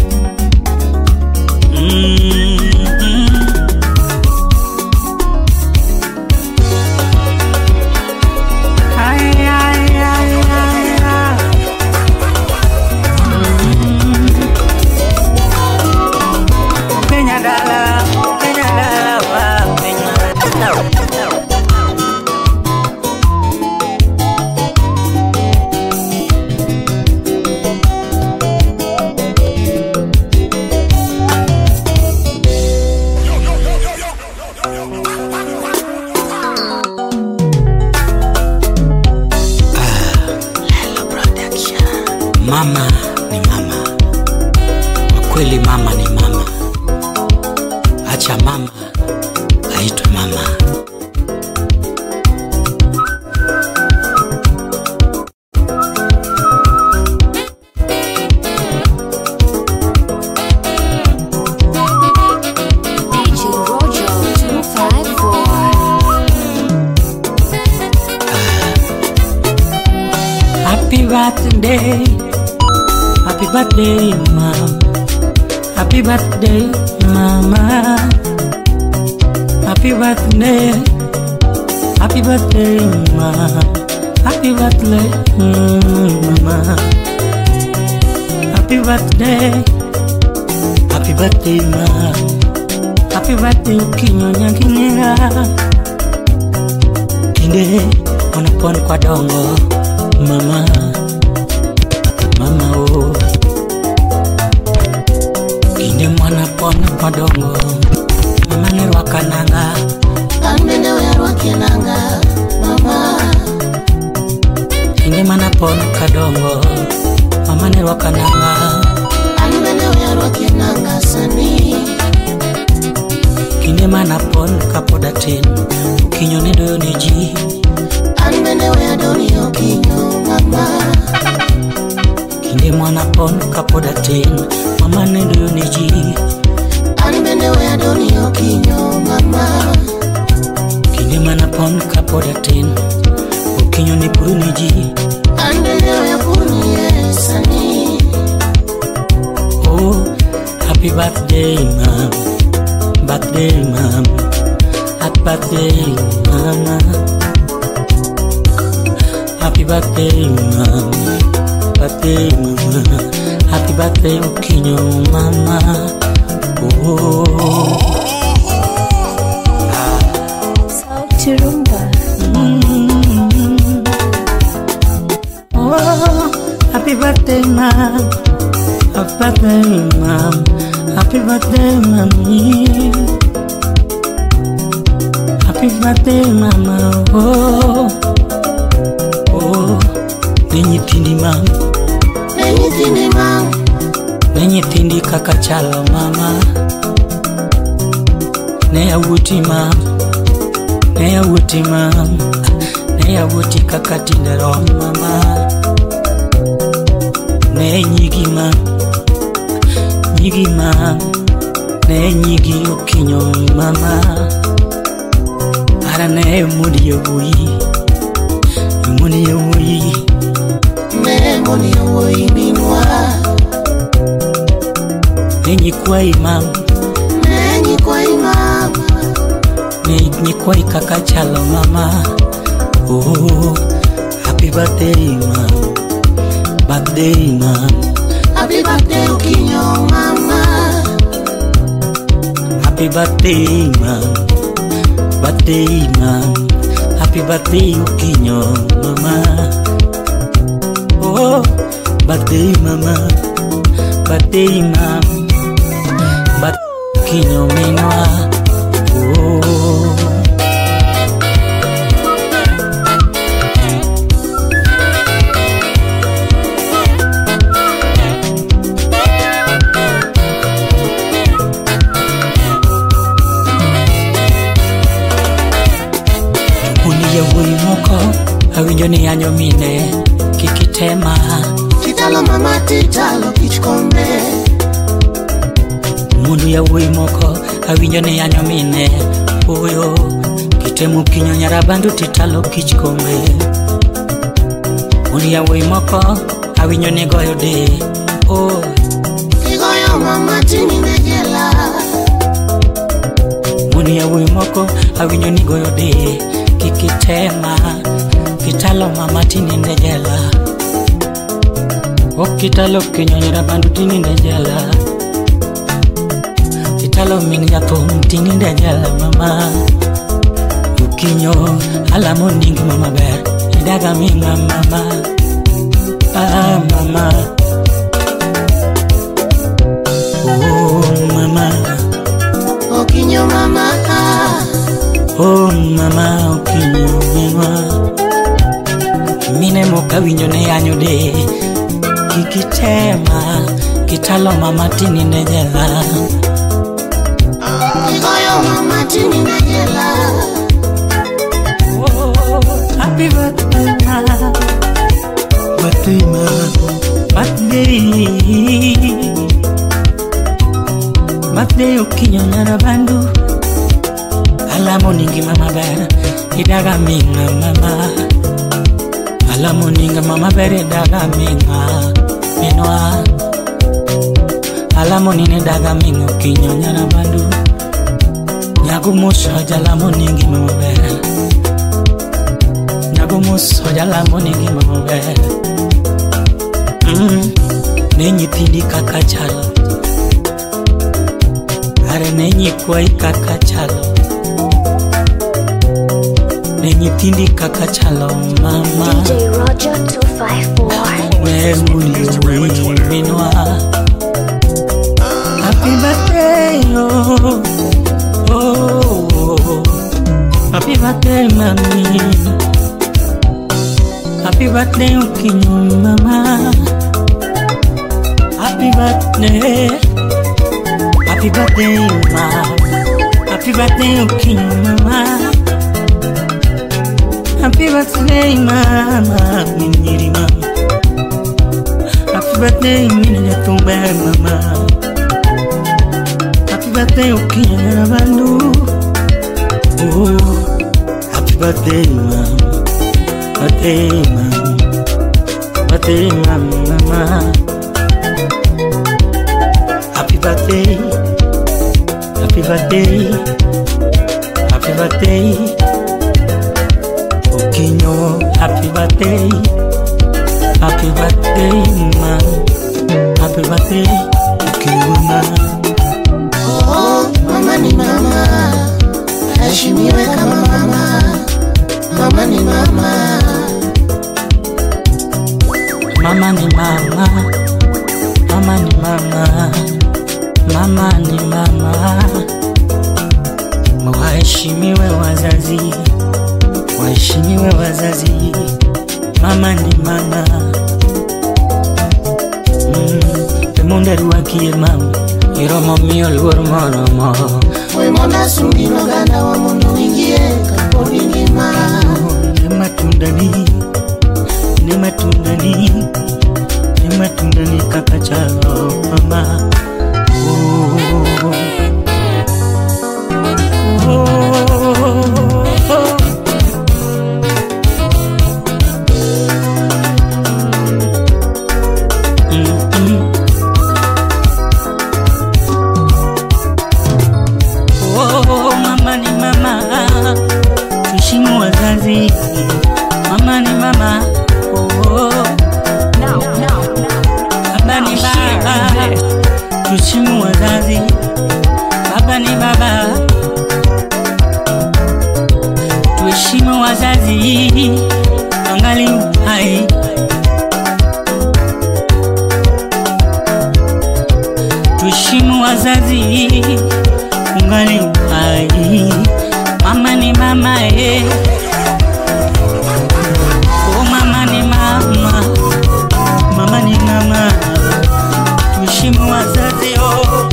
Mama ni mama Kwa kweli mama ni mama Acha mama Aitwe mama DJ Rojo 254 Happy birthday Happy birthday, mom. Happy birthday, mama. Happy birthday. Happy birthday, mom. Happy birthday, mama. Happy birthday. Happy birthday, mom. Happy birthday, kinyonya kinera. Kinde, wanapon kwa dongo, mama. Mama oh Inde mwana pona padongo Mama nerwa kananga Amene werwa kinanga mama Inde mwana pona kadongo Mama nerwa kananga Amene werwa kinanga sani Kinde mana pon kapoda tin Ukinyo nido ni ji Anbende wea doni ukinyo mama Kinde mana pon kapoda tin Mama nido ni ji Anbende wea doni ukinyo mama Kinde mana pon kapoda tin Ukinyo ni puru ni ji Anbende wea puru ni esani Oh, happy birthday mom Birthday mom Happy birthday mama Happy birthday mom Birthday mama Happy birthday Ukinyo mama Oh Sauti Rumba. Oh, happy birthday mom Happy birthday mom Happy birthday mommy Happy birthday mama Oh Oh Nenyi tindi mam Nenyi tindi mam Nenyi tindi kaka chalo mama Neya wuti mam Neya wuti mam Neya wuti kaka tindero mama Neya nyigi mam Nyigi mam Neya nyigi Ukinyo mama Ara neya mudi ya wui Mudi ya wui Ne moni woi minwa Nenyi kwa imam Nenyi kwa imam Nenyi kwa kaka chalo mama Oh happy birthday mom Birthday mom Happy birthday Ukinyo mama Happy birthday mom Birthday mom Happy birthday Ukinyo mama Oh birthday mama Birthday mom Birthday Ukinyo minwa Oh Awinjo ni anyo mine kikitema Kitalo mama titalo kichkombe Mundu ya wui moko awinjo ni anyo mine Uyo kitemu kinyo nyarabandu titalo kichkombe Mundu ya wui moko awinjo ni goyo de Oh Kigoyo mama tini nejela Mundu ya wui moko awinjo ni goyo de Kikitema Kitalo mama tini nejela O kitalo kinyo nyarabandu tini nejela Kitalo ming nyathum tini nejela mama Ukinyo alamo ningi mama ber Idaga minga mama Ah mama Oh mama Ukinyo mama Oh mama Ukinyo mama Mine moka winjo ne anyo de Kikitema Kitalo mama tini nejela Kigoyo mama tini nejela Oh happy birthday ma Birthday ma Birthday Birthday Ukinyo nyarabandu Alamo ningi mama ber Idaga minga mama Alamo ninga mama bere daga minga Minwa Alamo nine daga minga Ukinyo nyarabandu Nyago muso jalamo ningi mama bere Nyago muso jalamo ningi mama bere Nenyi tindi kaka chalo Are nenyi kwai kaka chalo Nenyi tindi kaka chalo mama DJ Roger 254. Memuli minwa Happy birthday oh Oh, oh. Happy birthday mami Happy birthday Ukinyo mama Happy birthday Happy birthday ma Happy birthday, okay, mama. Happy birthday, mama. Miniri mama. Happy birthday, miniri tumbe mama. Happy birthday, okay, narabandu. Oh, happy birthday, mama. Birthday, mama. Birthday, mama. Happy birthday. Happy birthday, happy birthday, Okinyo. Happy birthday, ma. Happy birthday, Okinyo. Oh, mama ni mama, heshimiwe kama mama. Mama ni mama, mama ni mama, mama ni mama. Mama ni mama, waheshimiwe wazazi, waheshimiwe wazazi. Mama ni mama, temunde ruwakie mama, iromo mio luor moromo. we mona sungi magana wa mundu ingie kaponi ngima. Nema tundani kaka chalo mama. Mama ni mama, tuheshimu wazazi. Mama ni mama, baba ni baba, tuheshimu wazazi. Baba ni baba, tuheshimu wazazi. Angali hai, tuheshimu wazazi. Ungali hai. Mama ni mama, oh mama ni mama, mama ni mama. Tuheshimu wazazi, oh.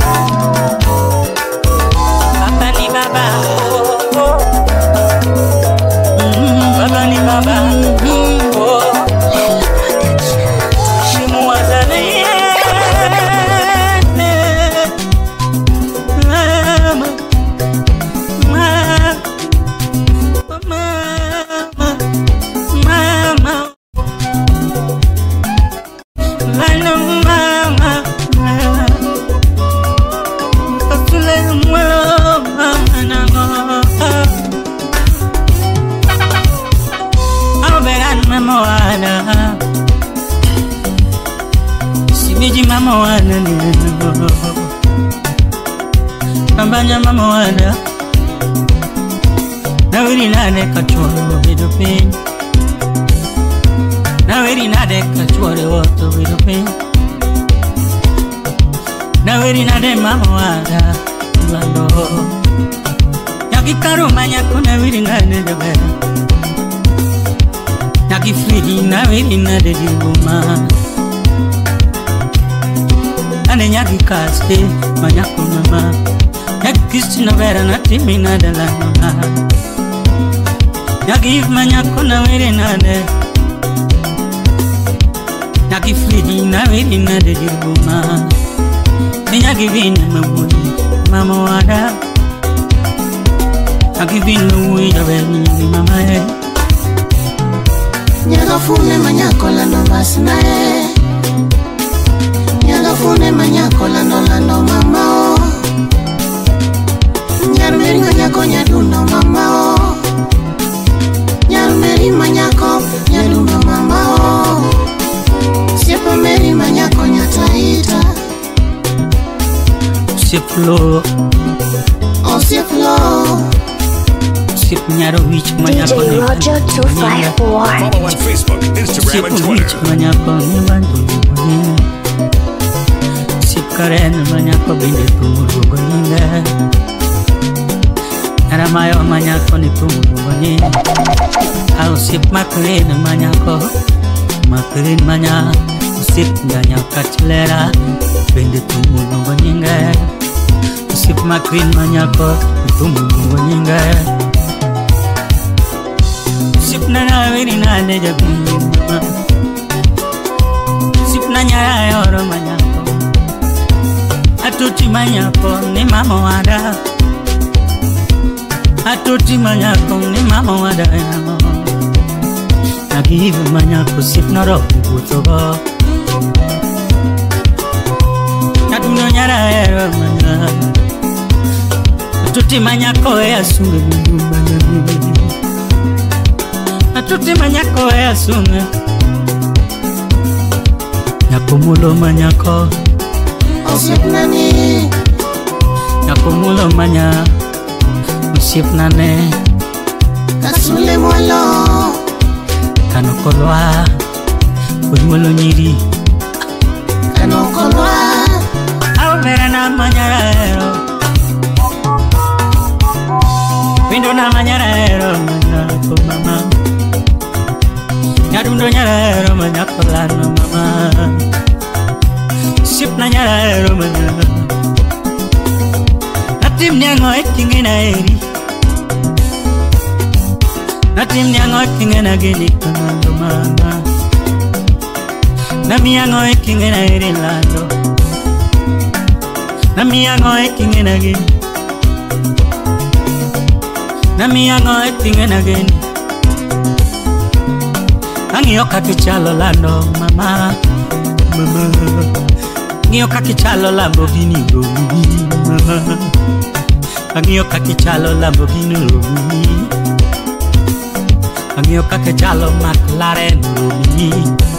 Baba ni baba, oh. Baba ni baba, oh. Tuheshimu wazazi. Sibiji mama wana nino Ambanya mama wana Nawiri nade kachwaro bidupi Nawiri nade kachwaro wato bidupi Nawiri nade mama wana Lando Yaki karumanya kuna wiri nade debera Yaki fridi nawiri nade diguma Ane nyaki kaste manyako mama Nyaki kisti na vera na timi na dala mama Nyaki if manyako na wiri nade Nyaki fridi na wiri nade diguma Nyaki vina mabuni mama wada Nyaki vina ui da veni mama he Nyaga fune manyako lando masinae Nyaga fune manyako lando mama o Nyarumeri manyako nyaduno mama o Nyarumeri manyako nyaduno mama o Siepo meri manyako nyataita Sieplo O sieplo Siep nyaro wich manyako DJ Roger 254. Follow on Facebook, Instagram, and Siep wich Twitter. manyako nibandu mwenye Siep karen manyako binde tumuru mwenye Naramayo manyako ni tumuru mwenye Au siep makrin manyako Makrin manya Siep nyanya kachlera binde tumuru mwenye Sip Macrin Manyako, Tumu Nyinga. Sip Nana very nane Jabima. Sip Nanya or Manyako. Atuti Manyako, ni Mama Wada. Atuti Manyako, ni Mama Wada. Nagivu Manyako, sip Naro, Butoba. Natuno Nyara Manya. Atuti Manyako, Asunga Manya. Atuti Manyako, Asunga. Nakumulo Manyako. Osip nani Nakumulo Manya. Osip nane. Kasule mwalo Kanokolwa Kumulo nyiri Kanokolwa Aumera na Manyarero Windo na Manyarero Manyako mama Nyadundo Nyarero Manyakolano mama Sip na Nyarero Manyako Natim nyango ekingena eri Natim nyango ekingena geni kamando mama Nami yango ekingena eri lando Nami yango ekingena geni Nami yango ekingena geni Angio kakichalo lando mama Mama Angio kakichalo Lamborghini Romini mama Angio kakichalo Lamborghini Romini Angio kakichalo McLaren Romini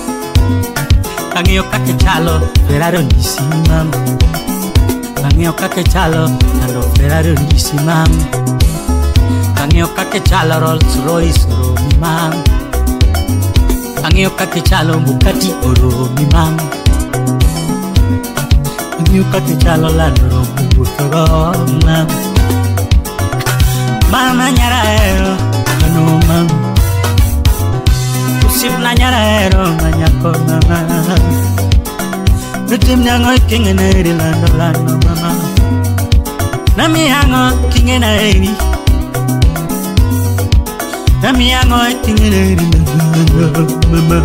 Angio kakichalo Ferrari Ndisi mama Angio kakichalo Nando Ferrari Ndisi mama Angio kakichalo Rolls Royce Romi mama Angio kakichalo Bugatti Romi mama Angio kakichalo Land Rover mama Mama Nyarero Kano mama Usip na Nyarero Manyako mama Nutim nyango kingena eri lando mama Nami yango kingena eri Nami yango kingena eri mama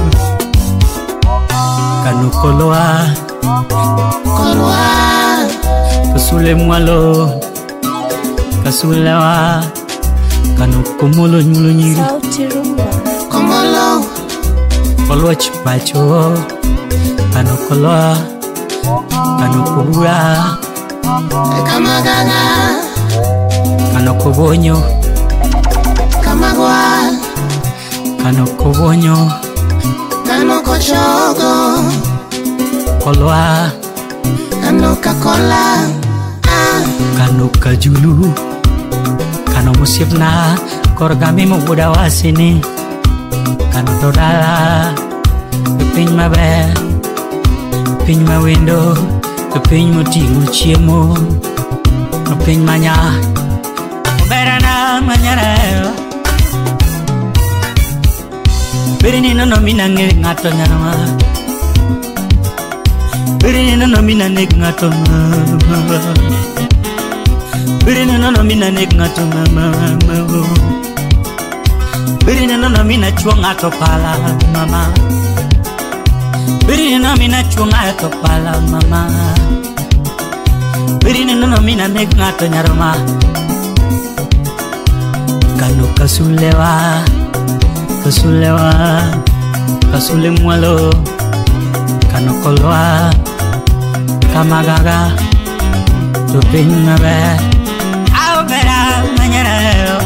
Kanu kolwa Kolwa Kasule mwalo Kasulewa Kanu kumulo nyulo nyiri Sauti Rumba. Komolo Kolwa chipacho Kanu kolwa Kanu kubura Kamagaga Kanu kubonyo Kamagwa Kanu kubonyo Kano kochogo Kolwa Kano kakola Kanu kajulu Kanu musibna Korgami mubuda wasini Kanu dodala Keping mabe Keping mawindo Keping mutingu chiemo Keping manya Berana manyareo Berini no mina nge ngato nyarama Berini no mina nge ngato mama Berini no mina nge ngato mama Berini no mina chua ngato pala mama Berini no mina chua ngato pala mama Berini no mina nge ngato nyarama Kanu kasulewa Kasulewa Kasule mwalo Kanu kolwa Kamagaga Tupin mabe Aubera manyareo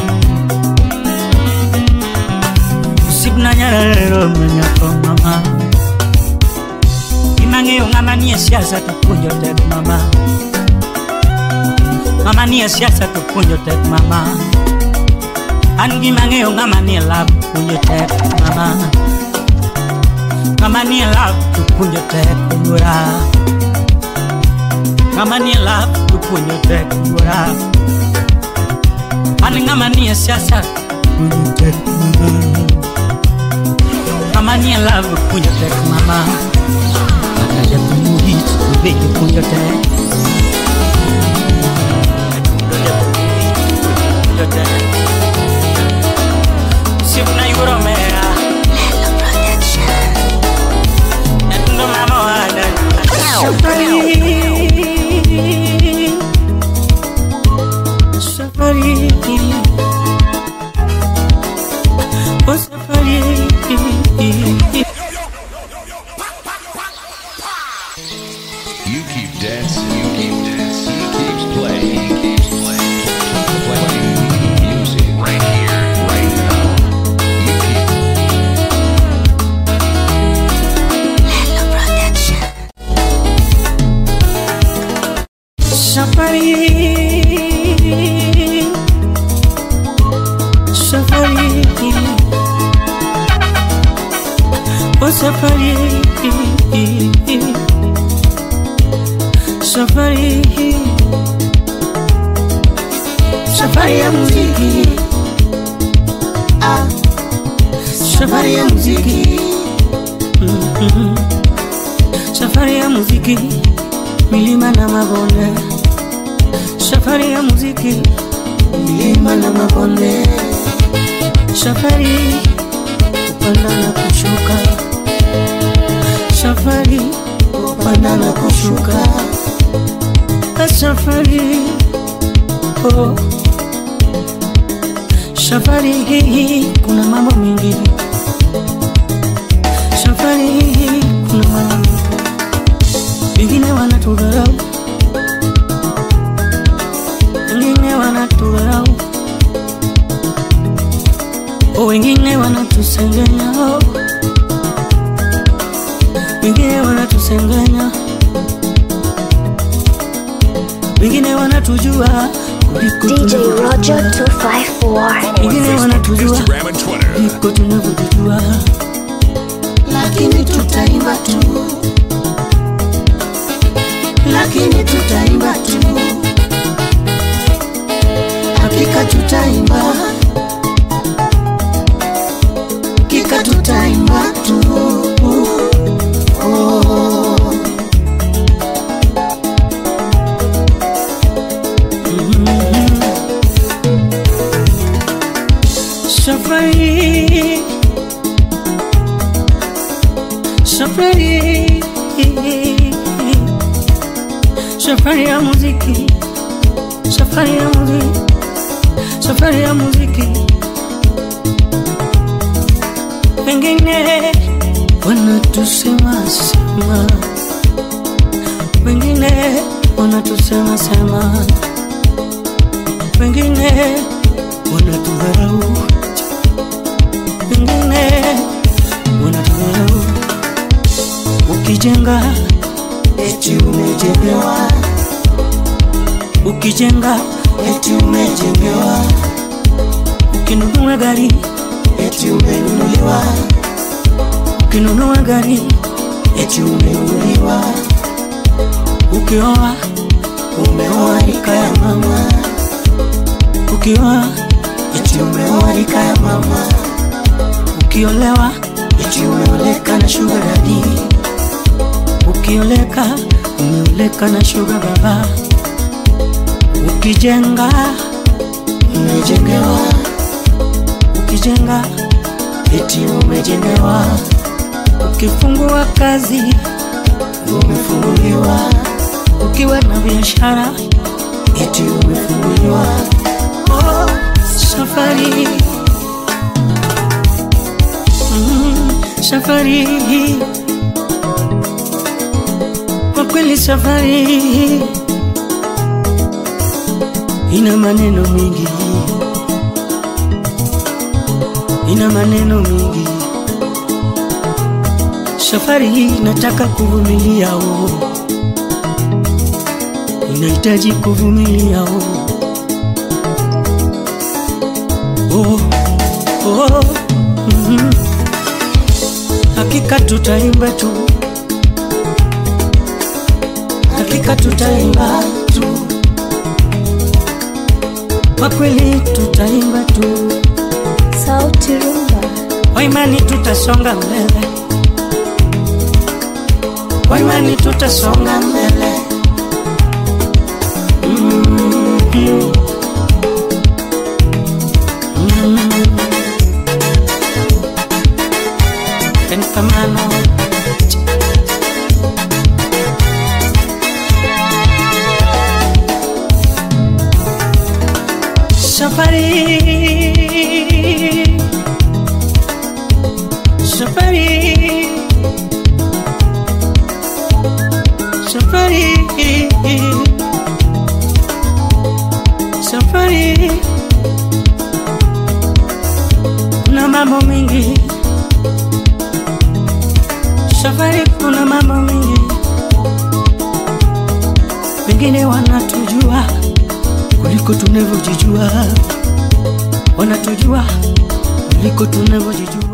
Usip na nyareo manyako mama Imange ngama niye siasa tukunjo tek mama Mama niye siasa tukunjo tek mama Angi mange ngama niye lab kunjo tek mama Ngama niye lab tukunjo tek ngura Ngama niye lab tukunjo tek ngura Ani ngama niye siasa kunjo tek mama Ngama niye lab kunjo tek mama Akaja tumuhit kubegi kunjo tek Safari, safari, oh safari, safari, safari ya muziki, safari ya muziki, safari ya muziki, milima na mabonde. Safari ya muziki, milima na mabonde. Safari kupanda na kushuka, safari kupanda na kushuka. Safari, oh, safari hii kuna mambo mengi. Safari hii kuna mambo mengi. Wengine wanatudharau, wengine wanatudharau, wengine wanatusengenya, wengine wanatusengenya, wengine wanatujua DJ Roger 254. wengine wanatujua Instagram and Twitter. iko tunavyojua, lakini tutaimba tu, lakini tutaimba tu, hakika tutaimba, hakika tutaimba tu. Safari, safari, safari ya muziki, safari ya muziki, safari ya muziki. Wengine wanatusema sema, wengine wanatusema sema, wengine wanatudharau, wengine wanatudharau. Ukijenga Eti umejengewa, ukijenga eti umejengewa, ukinunua gari, eti umenunuliwa, ukinunua gari, eti umenunuliwa, ukioa umeoa rika ya mama, ukioa, eti umeoa rika ya mama, ukiolewa, eti umeoleka na sugar daddy, ukioleka, umeoleka na sugar baba. Ukijenga, umejengewa, ukijenga, eti umejengewa, ukifungua kazi, umefunguliwa, ukiwa na biashara, eti umefunguliwa. oh, safari, safari, kwa kweli safari ina maneno mengi, ina maneno mengi. Safari hii inataka kuvumilia, inahitaji kuvumilia. Hakika tutaimba tu, hakika tutaimba tu, kwa kweli tutaimba tu. Sauti Rumba. Kwa imani tutasonga mbele, kwa imani tutasonga mbele. Enkamano safari, safari, safari, safari, kuna mambo mengi. Safari kuna mambo mengi. wengine wanatujua kuliko tunavyojijua, wanatujua kuliko tunavyojijua.